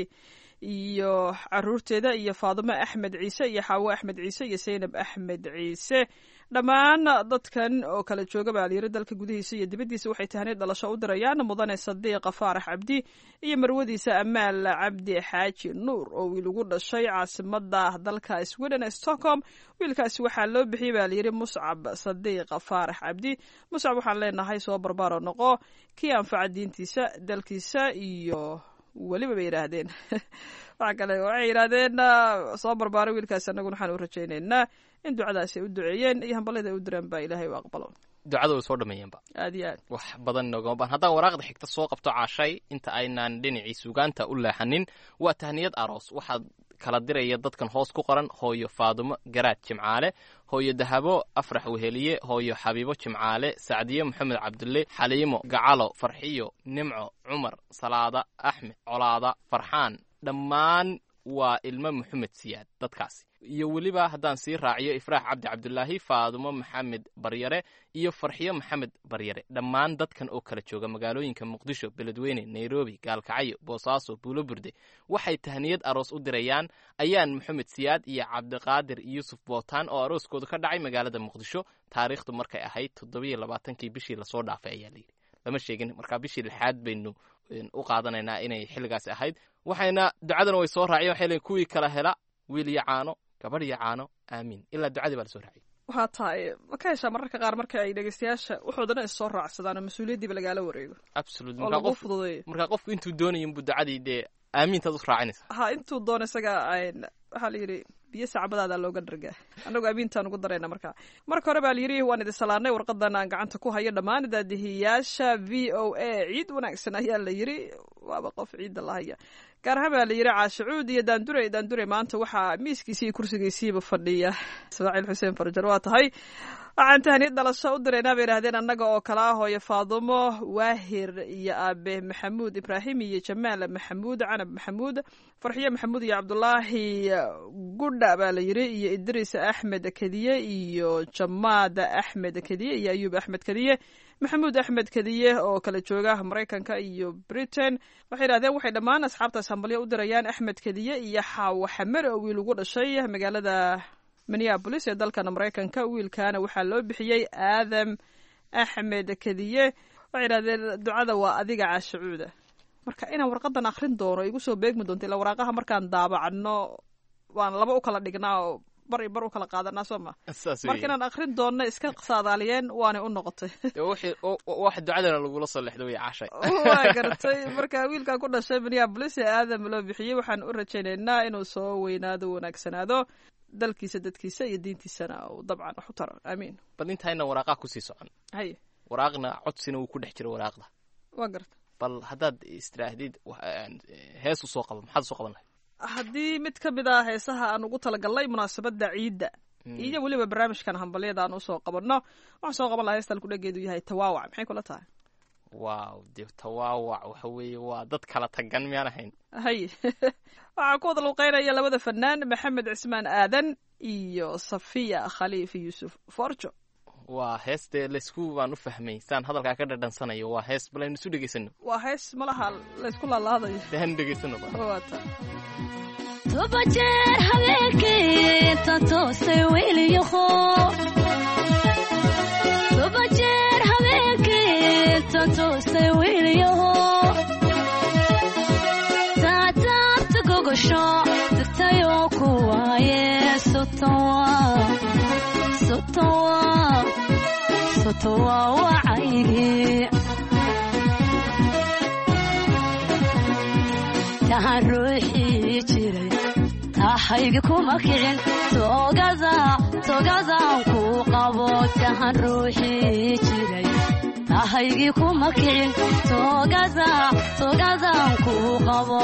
iyo carruurteeda iyo faadimo axmed ciise iyo xaawo axmed ciise iyo saynab axmed ciise dhammaan dadkan oo kala jooga baa layiri dalka gudihiisa iyo dibaddiisa waxay tahniid dhalasho u dirayaan mudane sadiiqa faarax cabdi iyo marwadiisa amaal cabdi xaaji nuur oo wiil ugu dhashay caasimada dalka Sweden Stockholm wiilkaasi waxaa loo bixiyay baa layiri Muscab Sadiiqa Faarax Cabdi Muscab waxaan leenahay soo barbaaro noqo kii anfaca diintiisa dalkiisa iyo waliba bay yiraahdeen waxa kale waxay yiraahdeen soo barbaaro wiilkaas anaguna waxaan u rajaynaynaa in ducadaasi u duceeyeen iyo hambalada u direen baa Ilaahay u aqbalo ducada way soo dhameeyeenba aad iyo aad wax badan noogama baan haddaan waraaqda xigta soo qabto caashay inta aynaan dhinacii sugaanta u leexanin waa tahniyad aroos waxaad kala diraya dadkan hoos ku qoran hooyo Faadimo Garaad Jimcaale hooyo Dahabo Afrax Weheliye hooyo Xabiibo Jimcaale Saadiye Maxamed Cabdulle Xaliimo Gacalo Farxiyo Nimco Cumar Salaada Axmed Colaada Farxaan dhammaan waa ilmo Maxamed Siyaad dadkaasi iyo weliba haddaan sii raaciyo Ifraax Cabdi Cabdullaahi Faadimo Maxamed Baryare iyo Farxiyo Maxamed Baryare dhammaan dadkan oo kala jooga magaalooyinka Muqdisho Beledweyne Nairobi Gaalkacyo Boosaaso Buulaburde waxay tahniyad aroos u dirayaan ayaan Maxamed Siyaad iyo Cabdiqaadir Yuusuf Bootaan oo arooskooda ka dhacay magaalada Muqdisho taariikhdu markay ahayd 27 bishii la soo dhaafay ayaa la yiri lama sheegin marka bishii lixaad baynu u qaadanaynaa inay xilligaas ahayd waxayna ducadana way soo raaciyeen waxay leeyihiin kuwii kala hela wiil iyo caano gabadh iyo caano aamiin ilaa ducadii baa la soo raaciyay waxaa tahay ma ka heshaa mararka qaar marka ay dhegeystayaasha wuxuudana is soo raacsadaan oo mas-uuliyaddiiba lagaala wareego absolute oo lagu fududeeyo marka qofku intuu doonayo inbuu ducadii dee aamintaad u raacinaysa ha intuu doono isaga waxaa la yidhi biyo sacbadaada looga dhargaa annagu aamintaan ugu darayna marka hore baa la yidhi waan idin salaanay warqadan aan gacanta ku hayo dhammaan daadihiyaasha VOA ciid wanaagsan ayaa la yidhi waaba qof ciidda la haya gaar ahaan baa la yidhi caashacuud iyo daandure maanta waxaa miiskiisii iyo kursigiisiiba fadhiya Ismaaciil Xuseen Farjar waa tahay waxaan tahniyad dhalasho u diraynaa bay yidhahdeen annaga oo kala ah hooyo Faadumo Waahir iyo aabe Maxamuud Ibraahim iyo Jamaal Maxamuud Canab Maxamuud Farxiyo Maxamuud iyo Cabdulaahi Gudha baa la yidhi iyo Idriis Axmed Kadiye iyo Jamaad Axmed Kadiye iyo Ayuub Axmed Kadiye maxamuud axmed kadiye oo kala jooga Mareykanka iyo Britain waxay yiraahdeen waxay dhammaan asxaabtaas hambalyo u dirayaan Axmed Kadiye iyo Xaawo Xamar oo wiil ugu dhashay magaalada Minneapolis ee dalka Mareykanka wiilkaana waxaa loo bixiyay Aadam Axmed Kadiye waxay yiraahdeen ducada waa adiga caashacuuda marka inaan warqadan akhrin doono igu soo beegmi doonto ilaa waraaqaha markaan daabacno waan laba u kala dhignaa oo bar u kala qaadanaa soo ma marka inaan akhrin doonno iska saadaaliyeen waana u noqotay wax ducadana lagula soo leexdo way caashay waa gartay marka wiilka ku dhashay Minneapolis ee Aadam loo bixiyay waxaan u rajaynaynaa inuu soo weynaado wanaagsanaado dalkiisa dadkiisa iyo diintiisana uu dabcan wax u taro aamiin bal intayna waraaqa ku sii socon hay waraaqna codsina uu ku dhex jiro waraaqda waa gartay bal haddaad istiraahdiid hees u soo qaban maxaad soo qaban lahayd haddii mid ka mid ah heesaha aan ugu talagalnay munaasabadda ciidda iyo weliba barnaamijkan hambalyada aan usoo qabanno waxaan soo qaban lahaa heestaan kudhageedu yahay tawaawac maxay kula tahay waaw dee tawaawac waxa weeye waa dad kala tagan miyaan ahayn hay waxaa ku wada luuqeynaya labada fanaan maxamed cismaan aadan iyo safiya khaliif yuusuf forjo waa hees dee laysku baan u fahmay saan hadalkaa ka dhadhansanayo waa hees balaynu isu dhegaysano waa hees malaha laysku laalaadayo dehan dhegaysano waata toba jeer habeenkii tatoosay wiilyaho toba jeer habeenkii tatoosay wiilyaho taataabta gogosho tagtayoo ku waaye sotowa wacaygi tahan ruuxii jiray tahaygi kuma kicin togadaan ku qabo tahan ruuxii jiray tahaygi kuma kicin togadaan ku qabo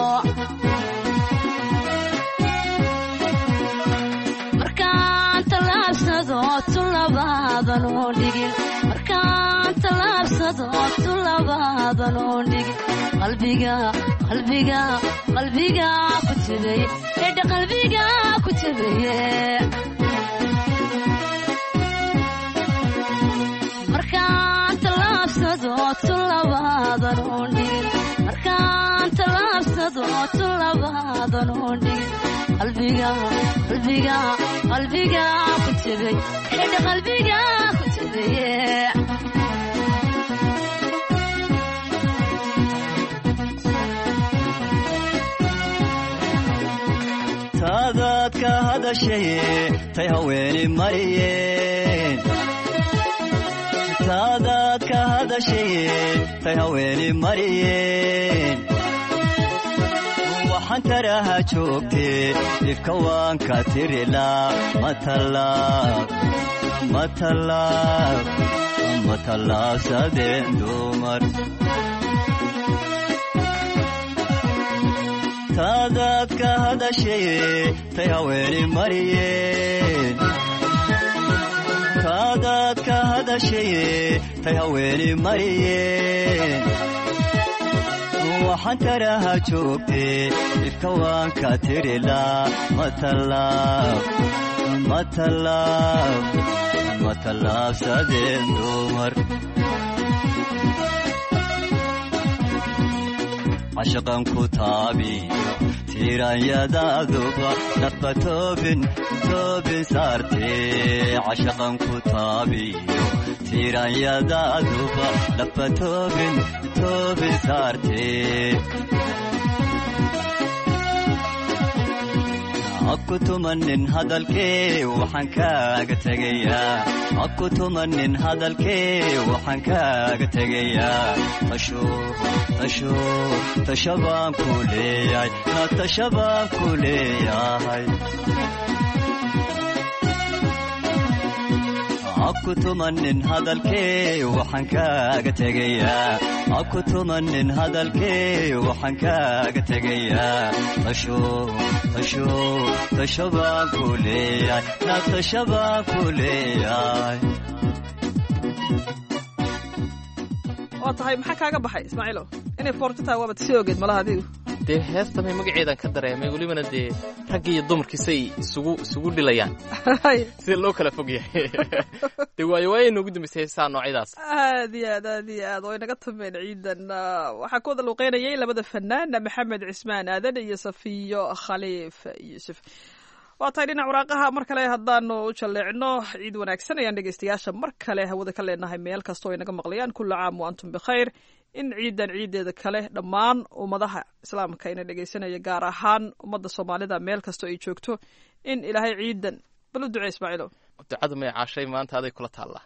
markaan talaabsado tulabaadan oo dhigin markaan talaabsado tulabaadan oo dhigin qalbiga ku jabay edha qalbiga ku jabaye markaan talaabsado tulabaadan oo dhigin markaan talaabsado tulabaadan oo dhigin qalbiga ku jabay edha qalbiga ku jabaye taadaad ka hadashaye tay haweeni mariyeen taadaad ka hadashaye tay haweeni mariyeen waxaan taraha joogtee dhibka waan ka tirilaa matalaabsadeen dumar taadaad ka hadashaye tay haweeni mariyeen taadaad ka hadashaye tay haweeni mariyeen waxaan taraha joogtee dhibka waan ka tirilaa matalaabsadeen dumar cashaqan ku taabiyo tiiranyadaaduba dhaqba toobin saartee cashaqan ku taabiyo tiiranyadaaduba dhaqba toobin saartee aku tumanin hadalkee waxaan kaaga tegayaa tasho baan ku leeyahay aku tumanin hadalkee waxaan kaaga tegayaa tasho baan ku leeyahay waa tahay maxaa kaaga baxay ismaaciilo inay foorto tahay waabad sii ogeed malaha adigu dee heestamay magaceedan ka dareemay welibana dee raggi iyo dumarkiisay isugu dhilayaan sida loo kala fog yahay dee waayo noogu dambaysay heesaha noocyadaas aad iyo aad oo inaga tumeen ciidan waxaa ku wada luuqeynayay labada fanaan maxamed cismaan aadan iyo safiyo khaliif yuusuf waa tahay dhinac waraaqaha mar kale haddaanu u jalleecno ciid wanaagsan ayaan dhegaystayaasha mar kale hawada ka leenahay meel kasta oo inaga maqlayaan kulla caam wa antum bikhayr in ciidan ciideeda kale dhammaan ummadaha islaamka ina dhegaysanaya gaar ahaan ummadda soomaalida meel kastoo ay joogto in ilaahay ciidan bal u ducey ismaaciilo ducadu may caashay maanta aday kula taallaa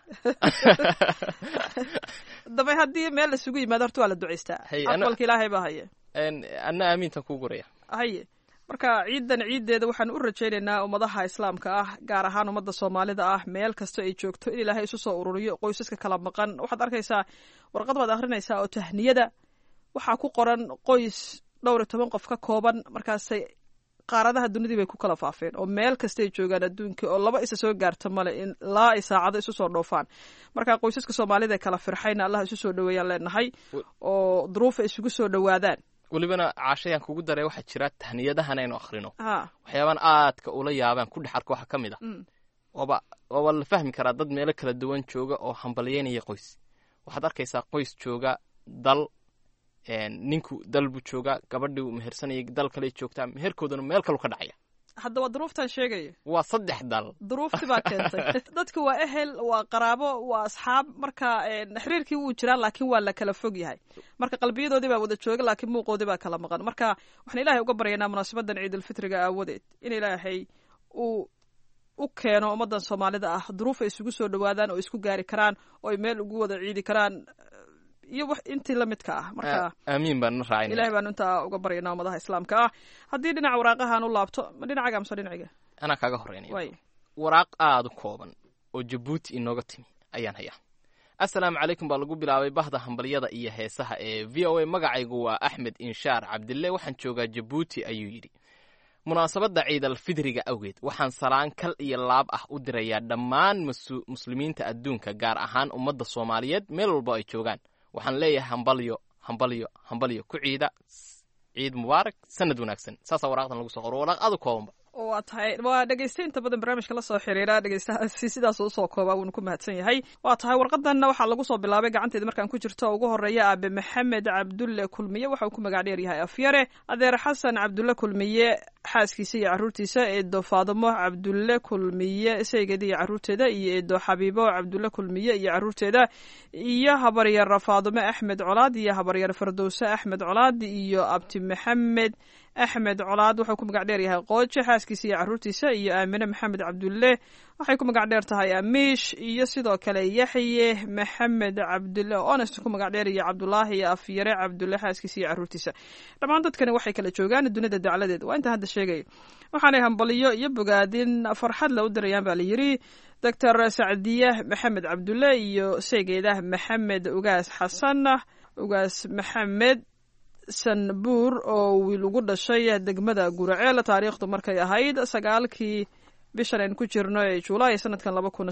dambe haddii meel isugu yimaado horta waa la ducaystaa aqbalka ilaahay baa haye anna aamiintan kuu guraya haye marka ciidan ciideeda waxaan u rajaynaynaa ummadaha islaamka ah gaar ahaan ummadda soomaalida ah meel kasta ay joogto in ilaahay isu soo ururiyo qoysaska kala maqan waxaad arkaysaa warqad baad akhrinaysaa oo tahniyada waxaa ku qoran qoys 12 qof ka kooban markaasay qaaradaha dunidii bay ku kala faafeen oo meel kastay joogaan adduunka oo laba isa soo gaarta male in laa ay saacado isu soo dhoofaan marka qoysaska soomaalida ee kala firxayna allah isu soo dhoweeyaan leenahay oo duruufa isugu soo dhowaadaan welibana caashayaan kugu daray waxaa jira tahniyadahan aynu akhrino waxyaabaan aadka ula yaabaan ku dhex arka waxaa ka mid a waaba la fahmi karaa dad meelo kala duwan jooga oo hambalyeynaya qoys waxaad arkaysaa qoys jooga dal ninku dal buu joogaa gabadhii uu mehersanayay dal kale joogtaa meherkoodana meel kalu ka dhacaya hadda waa duruuftan sheegaya waa 3 dal duruufti baa keentay dadku waa ehel waa qaraabo waa asxaab marka xiriirkii wuu jiraa laakiin waa la kala fog yahay marka qalbiyadoodii baa wada jooga laakiin muuqoodii baa kala maqan marka waxaan ilaahay uga baryaynaa munaasabadan ciidul fitriga aawadeed in ilaahay uu u keeno ummadan Soomaalida ah duruuf ay isugu soo dhawaadaan oo isku gaari karaan oo ay meel ugu wada ciidi karaan iyo wax intii lamidka ah marka aamiin baan raacayna ilaahay baan intaa uga baryaynaa ummadaha islaamka ah haddii dhinaca waraaqahan u laabto ma dhinacaga amse dhinaciga anaa kaaga horeynaya way waraaq aada u kooban oo jabuuti inooga timi ayaan hayaa assalaamu calaykum baa lagu bilaabay bahda hambalyada iyo heesaha ee v o a magacaygu waa axmed inshaar cabdille waxaan joogaa jabuuti ayuu yidhi munaasabadda ciidalfidriga awgeed waxaan salaan kal iyo laab ah u dirayaa dhammaan muslimiinta adduunka gaar ahaan ummadda soomaaliyeed meel walbo ay joogaan waxaan leeyahay hambalyo hambalyo hambalyo ku ciida ciid mubaarak sanad wanaagsan saasaa waraaqdan lagu soo qoro waraaq aad u koobanba waa tahay waa dhegeysta inta badan barnaamijka la soo xiriira dhegeystahaasi sidaas usoo koobaa wuuna ku mahadsan yahay waa tahay warqadanna waxaa lagu soo bilaabay gacanteeda markaan ku jirto ugu horeeya aabe maxamed cabdulle kulmiye waxa uu ku magac dheer yahay afyare adeer xasan cabdulle kulmiye xaaskiisa iyo caruurtiisa eedo faadimo cabdulle kulmiye saygeeda iyo caruurteeda iyo eedo xabiibo cabdulle kulmiye iyo caruurteeda iyo habaryar faadimo axmed colaad iyo habaryar fardowse axmed colaad iyo abti maxamed axmed colaad wuxuu ku magac dheer yahay qooje xaaskiisa iyo caruurtiisa iyo aamine maxamed cabdulle waxay ku magac dheer tahay amiish iyo sidoo kale yaxye maxamed cabdulle honest ku magac dheer iyo cabdulaahi iyo afyare cabdulle xaaskiisa iyo caruurtiisa dhammaan dadkani waxay kala joogaan dunida dacladeed waa inta hadda sheegay waxaanay hambaliyo iyo bogaadin farxad la u dirayaan baa la yidhi doctor sacdiye maxamed cabdulle iyo saygeeda maxamed ugaas xasan ugaas maxamed sanbuur oo wiil ugu dhashay degmada guraceel taariikhdu markay ahayd 9 bishan aynu ku jirno ee Juulaay sanadkan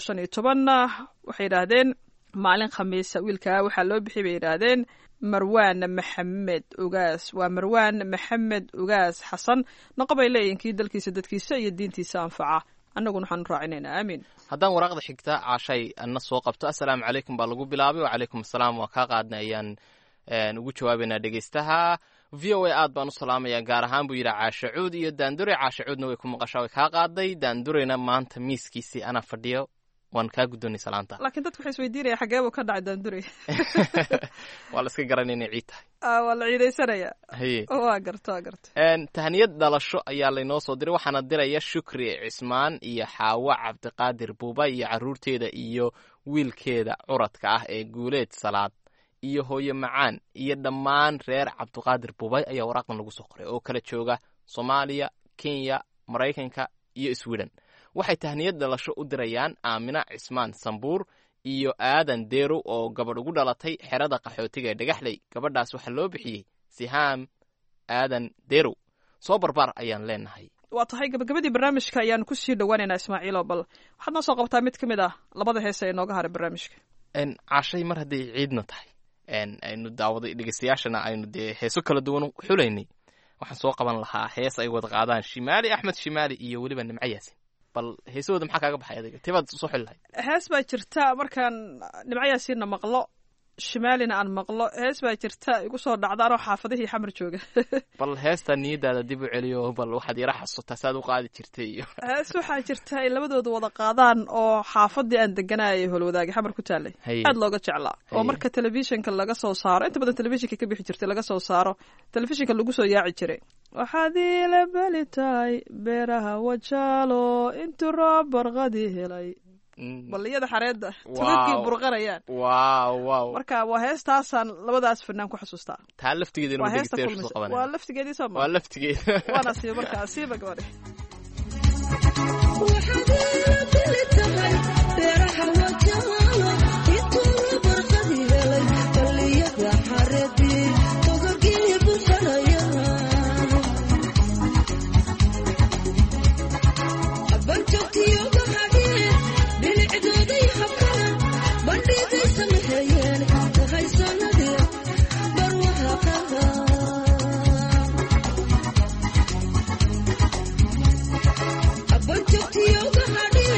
2015 waxay yidhaahdeen maalin khamiisa wiilka waxaa loo bixiyay bay yidhaahdeen marwaan maxamed ugaas waa marwaan maxamed ugaas xasan noqobay leeyinkii dalkiisa dadkiisa iyo diintiisa anfaca annaguna waxaan raacinaynaa aamin haddaan waraaqda xigta caashay anna soo qabto assalaamu calaykum baa lagu bilaabay wacalaykum assalaam waa kaa qaadnay ayaan ugu jawaabaynaa dhegeystaha v o a aad baan u salaamayaa gaar ahaan buu yidhi caashe cuud iyo daandure caashe cuudna way ku maqashaa way kaa qaaday daandureyna maanta miiskiisii anaa fadhiyo waan kaa guddoonay salaanta laakiin dadku waxay isweydiinaya xagee buu ka dhacay daandure waa la iska garanay inay ciid tahay waa la ciidaysanaya haye waa garta tahniyad dhalasho ayaa laynoo soo diray waxaana diraya shukri cismaan iyo xaawo cabdiqaadir buuba iyo caruurteeda iyo wiilkeeda curadka ah ee guuleed salaad iyo hooyo macaan iyo dhammaan reer cabdiqaadir buubay ayaa waraaqdan lagu soo qoray oo kala jooga Soomaaliya Kenya Mareykanka iyo Sweden waxay tahniyad dhalasho u dirayaan Aamina Cismaan Sambuur iyo Aadan Deero oo gabadh ugu dhalatay xerada qaxootiga ee Dhagaxley gabadhaas waxa loo bixiyay Sihaam Aadan Deero soo barbar ayaan leenahay waa tahay gabagabadii barnaamijka ayaan ku sii dhawaaneynaa Ismaaciil bal waxaad noo soo qabtaa mid kamid ah labada hees ee nooga haray barnaamijka caashay mar haddii ciidna tahay aynu daawaday dhegeystayaashana aynu dee heeso kala duwan xulaynay waxaan soo qaban lahaa hees ay wada qaadaan Shimaali Axmed Shimaali iyo weliba Nimco Yaasin bal heesooda maxaa kaaga baxay adiga tibaad soo xil lahayd hees baa jirta markaan Nimco Yaasinna maqlo Shimaalina aan maqlo hees baa jirta igu soo dhacda anoo xaafadihii xamar jooga bal heesta niyadaada dib u celiyo bal waxaad yara xasuutaa saad u qaadi jirtay iyo hees waxaa jirta ay labadooda wada qaadaan oo xaafadii aan deganayay holwadaagi xamar ku taalay aad looga jeclaa oo marka telefishinka laga soo saaro inta badan telefishinka ka bixi jirtay laga soo saaro telefishinka lagu soo yaaci jiray waxaad ila balitaay beeraha wajaalo intuu roob barqadii helay baliyada xareedda tubadkii burqanayaan waaw marka waa heestaasaan labadaas fanaan ku xasuustaa taa laftigeedina ma dhegeystayaashu soo qabanaya waa laftigeedii soo waa laftigeeda waana sii markaa siiba gabadhe Yoga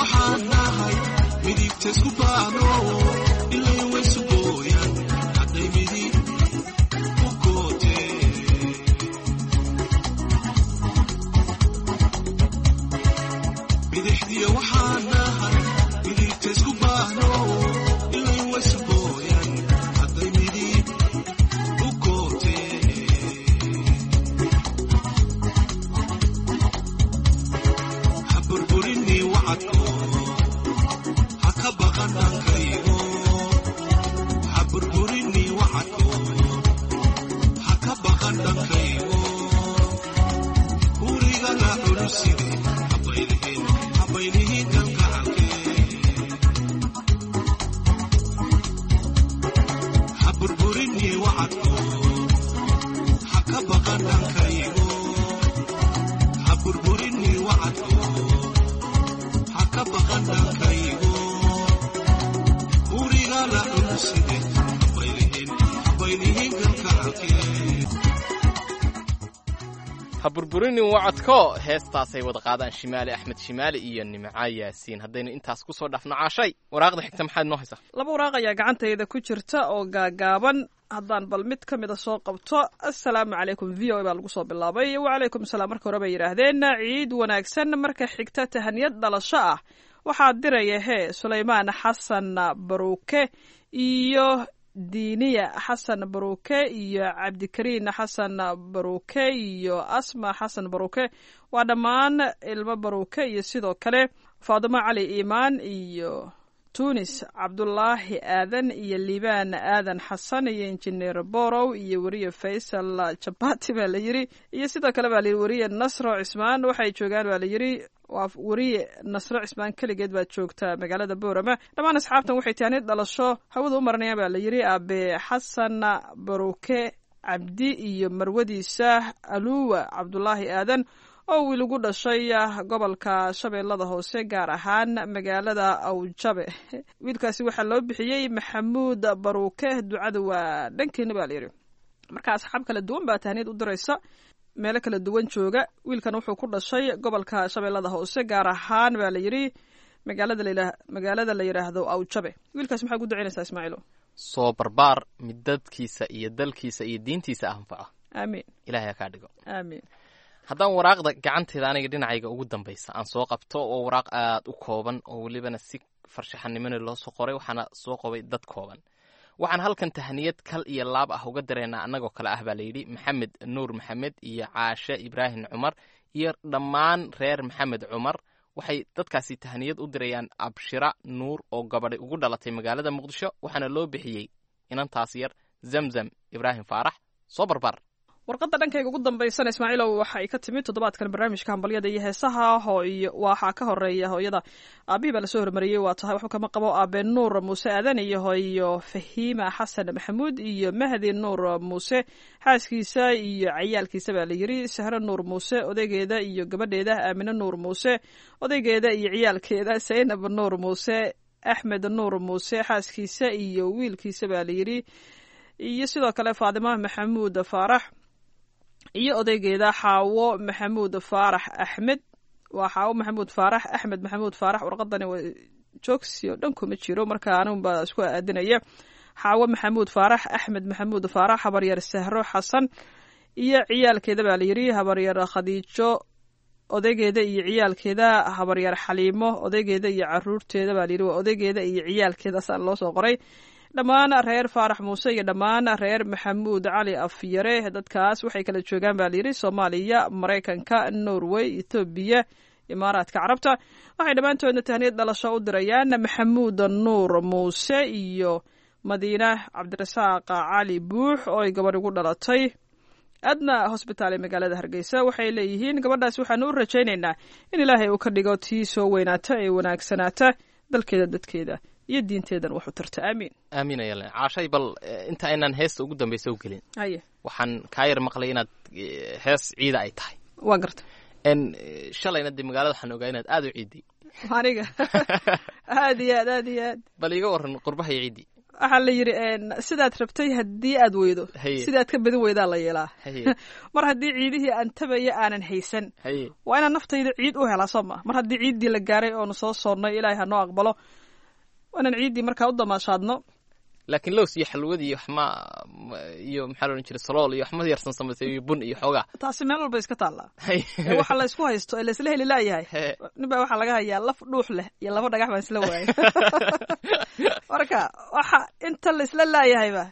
waxaan nahay midigta isku baano ilaa waysu gooyaan hadday midig u gootee bidixdiya waxaan nahay midigta isku baano ilaa waysu gooyaan hadday midig u gootee ha burburini wacadko ha ka baqan dhankaygo ha burburini wacadko ha ka baqan dhankaygo guriga la culuside habaylihin kalgacalkee ha burburini wacadko ha ka baqan dhankaygo ha burburini wacadko ha ka baqan dhankaygo guriga la culuside habaylihin kalgacalkee ha burburinin wacadko heestaasay wada qaadaan shimaali axmed shimaali iyo nimca yaasiin haddaynu intaas ku soo dhaafno caashay waraaqda xigta maxaad noo haysaa laba waraaq ayaa gacantayda ku jirta oo gaagaaban haddaan bal mid ka mida soo qabto assalaamu calaykum v o a baa lagu soo bilaabay wacalaykum asalaam marka hore bay yidhaahdeen ciid wanaagsan marka xigta tahaniyad dhalasho ah waxaa diraya sulaymaan xasan baruuke iyo diiniya xasan baruuke iyo cabdikariin xasan baruuke iyo asma xasan baruuke waa dhammaan ilmo baruuke iyo sidoo kale faadimo cali iimaan iyo tunis cabdulaahi aadan iyo liibaan aadan xasan iyo injineer borow iyo weriye faysal jabati baa la yidhi iyo sidoo kale baa layidhi weriye nasro cismaan waxay joogaan baa la yidhi waa weriye nasro cismaan keligeed baa joogta magaalada boorama dhammaan asxaabtan waxay tahaniyad dhalasho hawada u maranayaan baa la yidhi aabe xasan baruuke cabdi iyo marwadiisa aluwa cabdulaahi aadan oo wiil ugu dhashay gobolka shabeellada hoose gaar ahaan magaalada awjabe wiilkaasi waxaa loo bixiyey maxamuud baruuke ducada waa dhankeena baa layidhi marka asxaab kala duwan baa tahniyad u diraysa meelo kala duwan jooga wiilkan wuxuu ku dhashay gobolka shabeellada hoose gaar ahaan baa layidhi magaalada la yidhaahdo awjabe wiilkaasi maxaa ugu ducaynaysaa ismaaciilo soo barbaar mid dadkiisa iyo dalkiisa iyo diintiisa anfaca aamiin ilahay ha kaa dhigo aamiin haddaan waraaqda gacanteeda aniga dhinacayga ugu dambaysa aan soo qabto oo waraaq aad u kooban oo welibana si farshaxanimona loo soo qoray waxaana soo qobay dad kooban waxaan halkan tahniyad kal iyo laab ah uga dareennaa annagoo kale ah baa layidhi maxamed nuur maxamed iyo caashe ibraahim cumar iyo dhammaan reer maxamed cumar waxay dadkaasi tahniyad u dirayaan abshira nuur oo gabadhay ugu dhalatay magaalada muqdisho waxaana loo bixiyey inantaas yar zamzam ibraahim faarax soo barbar warqadda dhankayga ugu dambaysana ismaaciilow waxay ka timid toddobaadkan barnaamijka hambalyada iyo heesaha waxaa ka horeeya hooyada aabihii baa lasoo hormariyey waa tahay waxba kama qabo aabe nuur muuse aadan iyo hooyo fahiima xasan maxamuud iyo mahdi nuur muuse xaaskiisa iyo cayaalkiisa baa la yidhi sahro nuur muuse odaygeeda iyo gabadheeda aamine nuur muuse odaygeeda iyo ciyaalkeeda saynab nuur muuse axmed nuur muuse xaaskiisa iyo wiilkiisa baa la yidhi iyo sidoo kale faadima maxamuud faarax iyo odaygeeda xaawo maxamuud faarax axmed waa xaawo maxamuud faarax axmed maxamuud faarax warqadani waa joogsi oo dhan kuma jiro marka anigunbaa isku aadinaya xaawo maxamuud faarax axmed maxamuud faarax habaryar sahro xasan iyo ciyaalkeeda baa layidhi habaryar khadiijo odaygeeda iyo ciyaalkeeda habaryar xaliimo odaygeeda iyo caruurteeda baa layidhi waa odaygeeda iyo ciyaalkeeda saa loo soo qoray dhammaan reer faarax muuse iyo dhammaan reer maxamuud cali afyare dadkaas waxay kala joogaan baa layidhi soomaaliya maraykanka norway ethoobiya imaaraadka carabta waxay dhammaantoodna tahniyad dhalasho u dirayaan maxamuud nuur muuse iyo madiina cabdirasaaq cali buux oo ay gabadh ugu dhalatay adna hosbitaal ee magaalada hargeysa waxay leeyihiin gabadhaas waxaanu u rajaynaynaa in ilaahay uu ka dhigo tii soo weynaata ee wanaagsanaata dalkeeda dadkeeda iyo diinteedan waxu tarta aamiin aamiin ayalen caashay bal inta aynaan heesta ugu dambaysa u gelin haye waxaan kaa yar maqlay inaad hees ciida ay tahay waa garta shalayna dee magaalada waxaan ogaa inaad aada u ciiday aniga aad iyo aad aad iyo aad bal iga waran qurbaha iyo ciiddii waxaa la yidhi sidaad rabtay haddii aad weydo sidaad ka badin weydaa la yeelaa mar haddii ciidihii aan tabaya aanan haysan waa inaan naftayda ciid u helaa soo ma mar haddii ciiddii la gaaray oonu soo soonnay ilaahay ha noo aqbalo waa inaan ciiddii markaa u damaashaadno laakiin lows iyo xalwad iyo waxma iyo maxaa la odhan jiray salool iyo waxma yarsan samaysay iyo bun iyo xoogaa taasi meel walba iska taallaa waxa la isku haysto ee laisla heli laayahay ninbaa waxaa laga hayaa laf dhuux leh iyo laba dhagax baan isla waayay marka waxa inta la isla laayahayba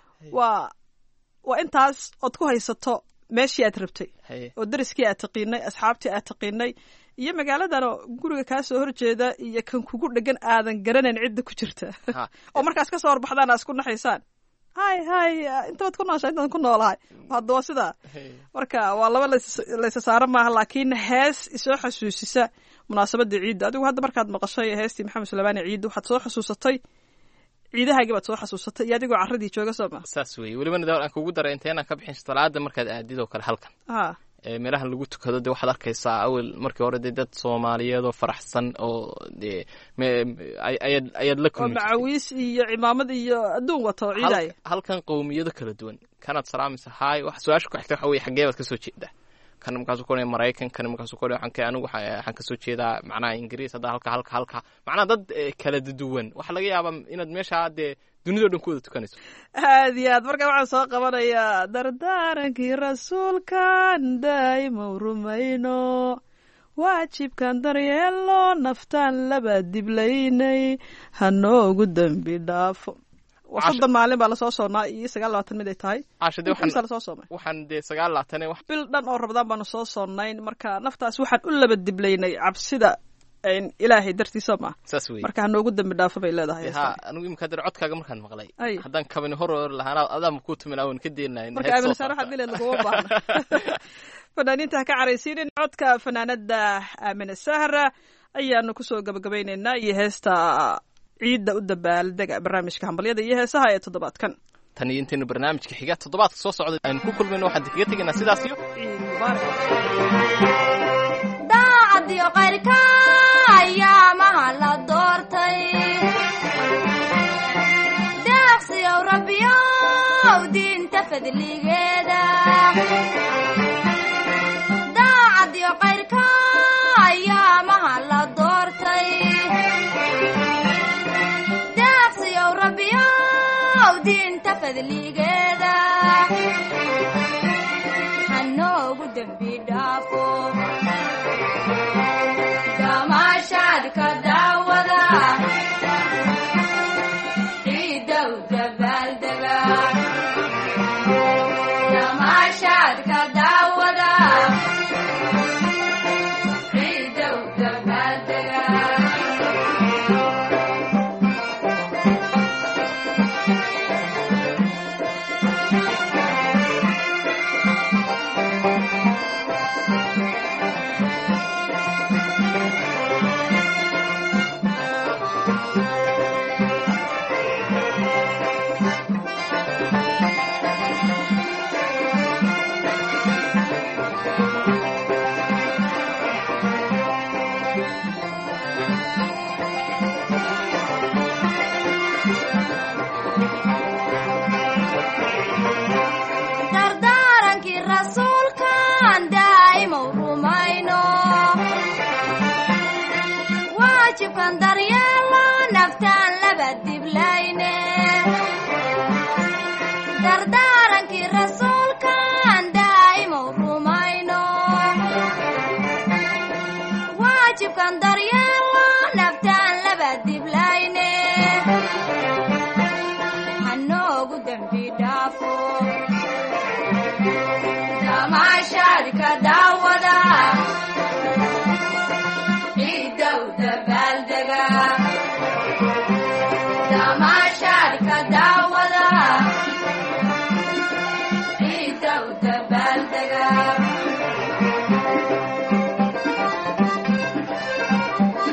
waa intaas ood ku haysato meeshii aad rabtay oo dariskii aad taqiinay asxaabtii aad taqiinay iyo magaaladan oo guriga kaa soo horjeeda iyo kan kugu dhegan aadan garanayn cidda ku jirta oo markaas ka soo horbaxdaan aa isku naxaysaan hay intaad ku nooshaa intaan ku noolahay hadda waa sidaa marka waa laba laysa saara maaha laakiin hees isoo xasuusisa munaasabadii ciidda adigu hadda markaad maqashay heestii maxamed suleymaani ciidda waxaad soo xasuusatay ciidahaagii baad soo xasuusatay iyo adigoo carradii jooga soo ma saas weeye welibana dawr aan kugu daray inteenaan ka bixin salaada markaad aadid oo kale halkan meelahan lagu tukado dee waxaad arkaysaa awel markii hore dee dad soomaaliyeed oo faraxsan oo dee ayaad la kulmi jirtay macawiis iyo cimaamad iyo adduun wata oo ciidaya halkan qowmiyado kala duwan kanaad salaamaysa haay wax su-aasha ku xigta waxa weye xaggee baad ka soo jeedaa kan markaasuu ku maraykan kan markaasuu ku anigu waxaan kasoo jeedaa macnaha ingiriis hadda halka macnaha dad kala duwan waxaa laga yaabaa inaad meesha dee dunidao dhan ku wada tukanayso aad iyo aad marka waxaan soo qabanayaa dardaarankii rasuulkan daa'ima rumayno waajibkan daryeelo naftaan laba diblaynay hanoogu dembi dhaafo soddon maalin baa lasoo soonnaa iyo 29 mid ay tahay lasoo soomay waxaan dee 29 bil dhan oo rabadaan baanu soo sonnayn marka naftaas waxaan u laba diblaynay cabsida ilaahay dartiisa ma saas weeye marka hanoogu dambi dhaafo bay leedahay anigu imika dar codkaaga markaan maqlay haddaan kabani hor lahaana adaan ku tumin awan ka deenayn marka aamin saar waxaad dileed laguma baahna fanaaniinta ha ka caraysiinin codka fanaanada aamina sahra ayaanu kusoo gabagabaynaynaa iyo heesta ciidda u dabaaldega barnaamijka hambalyada iyo heesaha ee toddobaadkan tan iyo intaynu barnaamijka xiga toddobaadka soo socda aynu ku kulmayno waxaan kaga tegaynaa sidaas iyo ciid mubaarak daacadiyo qayrka ayaamaha la doortay deeqsiyow rabbiyow diinta fadligeeda daacadiyo qayrka ayaamaha la doortay deeqsiyow rabbiyow diinta fadligeeda hanoogu dembi dhaafo gamaashaadka daawada ciidow dabaaldega gamaashaadka daawada ciidow dabaaldega dardaarankii rasuulkan daa'ima rumayno waajibkan daryeelo naftaan laba diblayne dardaarankii rasuulkan daa'ima rumayno waajibkan daryeelo naftaan laba diblayne hanoogu dembi dhaafo gamaashaadka daawada ciidow dabaaldega gamaashaadka daawada ciidow dabaaldega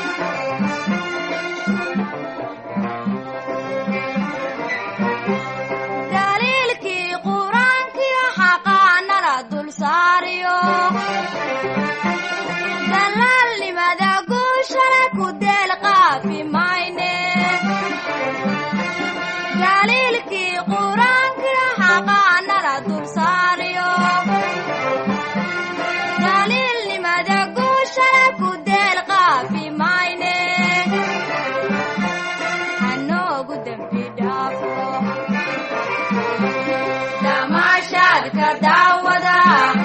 daliilkii qur-aankiyo xaqaa nala dul saariyo dalaalnimada guushale ku deel qaafi mayne daliilkii qur-aankiyo xaqaa nala dul saariyo daliilnimada guushale ku deel qaafi mayne hanoogu dembi dhaafo damaashaadka daawada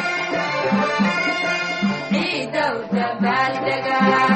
ciidow dabaaldega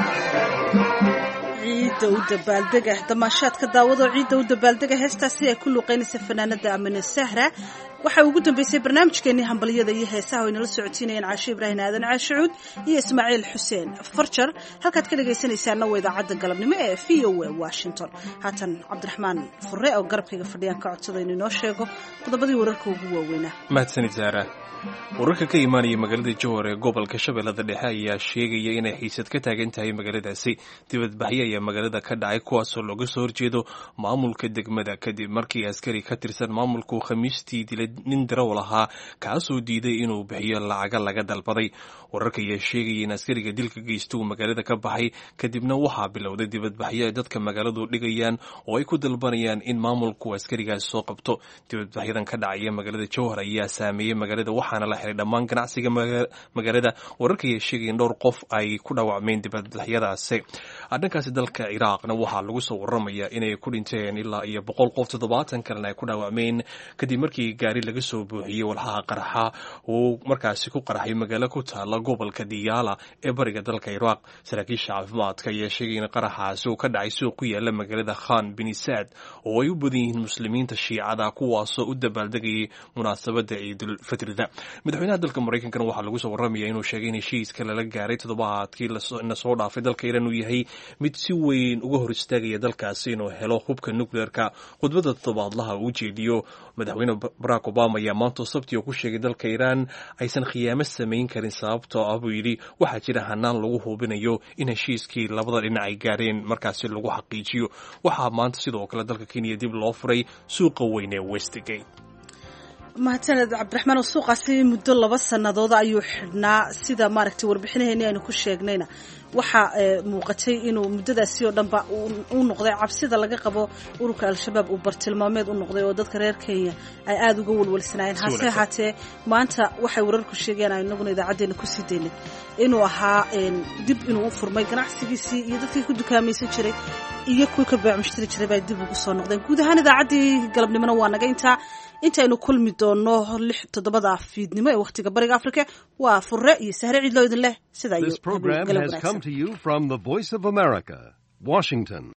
ciidda u dabaaldega damaashaadka daawado ciidda u dabaaldega heestaasi ay ku luuqeynaysa fanaanada amine sahra waxaa ugu dambeysay barnaamijkeenii hambalyada iyo heesaha oo inala socotiinayeen caashe ibraahim aadan caashicuud iyo ismaaciil xuseen farjar halkaad ka dhegaysanaysaana waa idaacadda galabnimo ee v o a washington haatan cabdiraxmaan fure oo garabkayga fadhiyaan ka codsada inuu inoo sheego qodobadii wararka ugu waaweynaa mahadsanid saara wararka ka imaanaya magaalada jowhar ee gobolka shabeellada dhexe ayaa sheegaya inay xiisad ka taagan tahay magaaladaasi dibadbaxyo ayaa magaalada ka dhacay kuwaasoo looga soo horjeedo maamulka degmada kadib markii askari ka tirsan maamulku khamiistii dilay nin darawal ahaa kaasoo diiday inuu bixiyo lacaga laga dalbaday wararka ayaa sheegaya in askariga dilka geysta uu magaalada ka baxay kadibna waxaa bilowday dibadbaxyo ay dadka magaaladu dhigayaan oo ay ku dalbanayaan in maamulku askarigaas soo qabto dibadbaxyadan ka dhacaya magaalada jowhar ayaa saameeyey magaalada waxaana la xiray dhammaan ganacsiga magaalada wararka ayaa sheegaya in dhowr qof ay ku dhaawacmeen dibadbaxyadaasi dhankaasi dalka ciraaqna waxaa lagu soo waramaya inay ku dhinteen ilaa iyo 100 qof 70 kalena ay ku dhaawacmeen kadib markii gaari laga soo buuxiyey walxaha qarxa uu markaasi ku qarxay magaalo ku taala gobolka Diyala ee bariga dalka Ciraaq saraakiisha caafimaadka ayaa sheegay in qarxaasi uu ka dhacay suuq ku yaala magaalada Khan bin Saad oo ay u badan yihiin muslimiinta Shiicada kuwaasoo u dabaaldegayay munaasabada Ciidul Fitrida madaxweynaha dalka Mareykanka waxaa lagu soo waramayaa inuu sheegay in heshiiska lala gaaray toddobaadkii la soo dhaafay dalka Iran uu yahay mid si weyn uga hor istaagaya dalkaasi inuu helo hubka nuclearka khudbada toddobaadlaha uu jeediyo madaxweyne Barack Obama ayaa maanta sabti ku sheegay dalka Iran aysan khiyaamo sameyn karin sababtoo ah buu yidhi waxaa jira hanaan lagu hubinayo in heshiiskii labada dhinac ay gaareen markaasi lagu xaqiijiyo waxaa maanta sidoo kale dalka Kenya dib loo furay suuqa weyn ee Westgate mahadsaned cabdiraxmaan oo suuqaasi muddo 2 sannadood ayuu xidhnaa sida maaragtay warbixinaheeni aynu ku sheegnayna waxaa muuqatay inuu muddadaasi oo dhanba uu noqday cabsida laga qabo ururka al-shabaab uu bartilmaameed u noqday oo dadka reer Kenya ay aad uga walwalsanaayeen hase haatee maanta waxay wararku sheegayaan inaguna idaacadeena ku sii daynay inuu ahaa dib inuu u furmay ganacsigiisii iyo dadkii ku dukaamaysan jiray iyo kuwii ka baac mushtari jiray bay dib ugu soo noqdeen guud ahaan idaacaddii galabnimona waa naga intaynu kulmi doono 6-7 fiidnimo ee waqtiga bariga Afrika waa fure iyo sahre ciidlo idin leh sida This program has come to you from the Voice of America, Washington.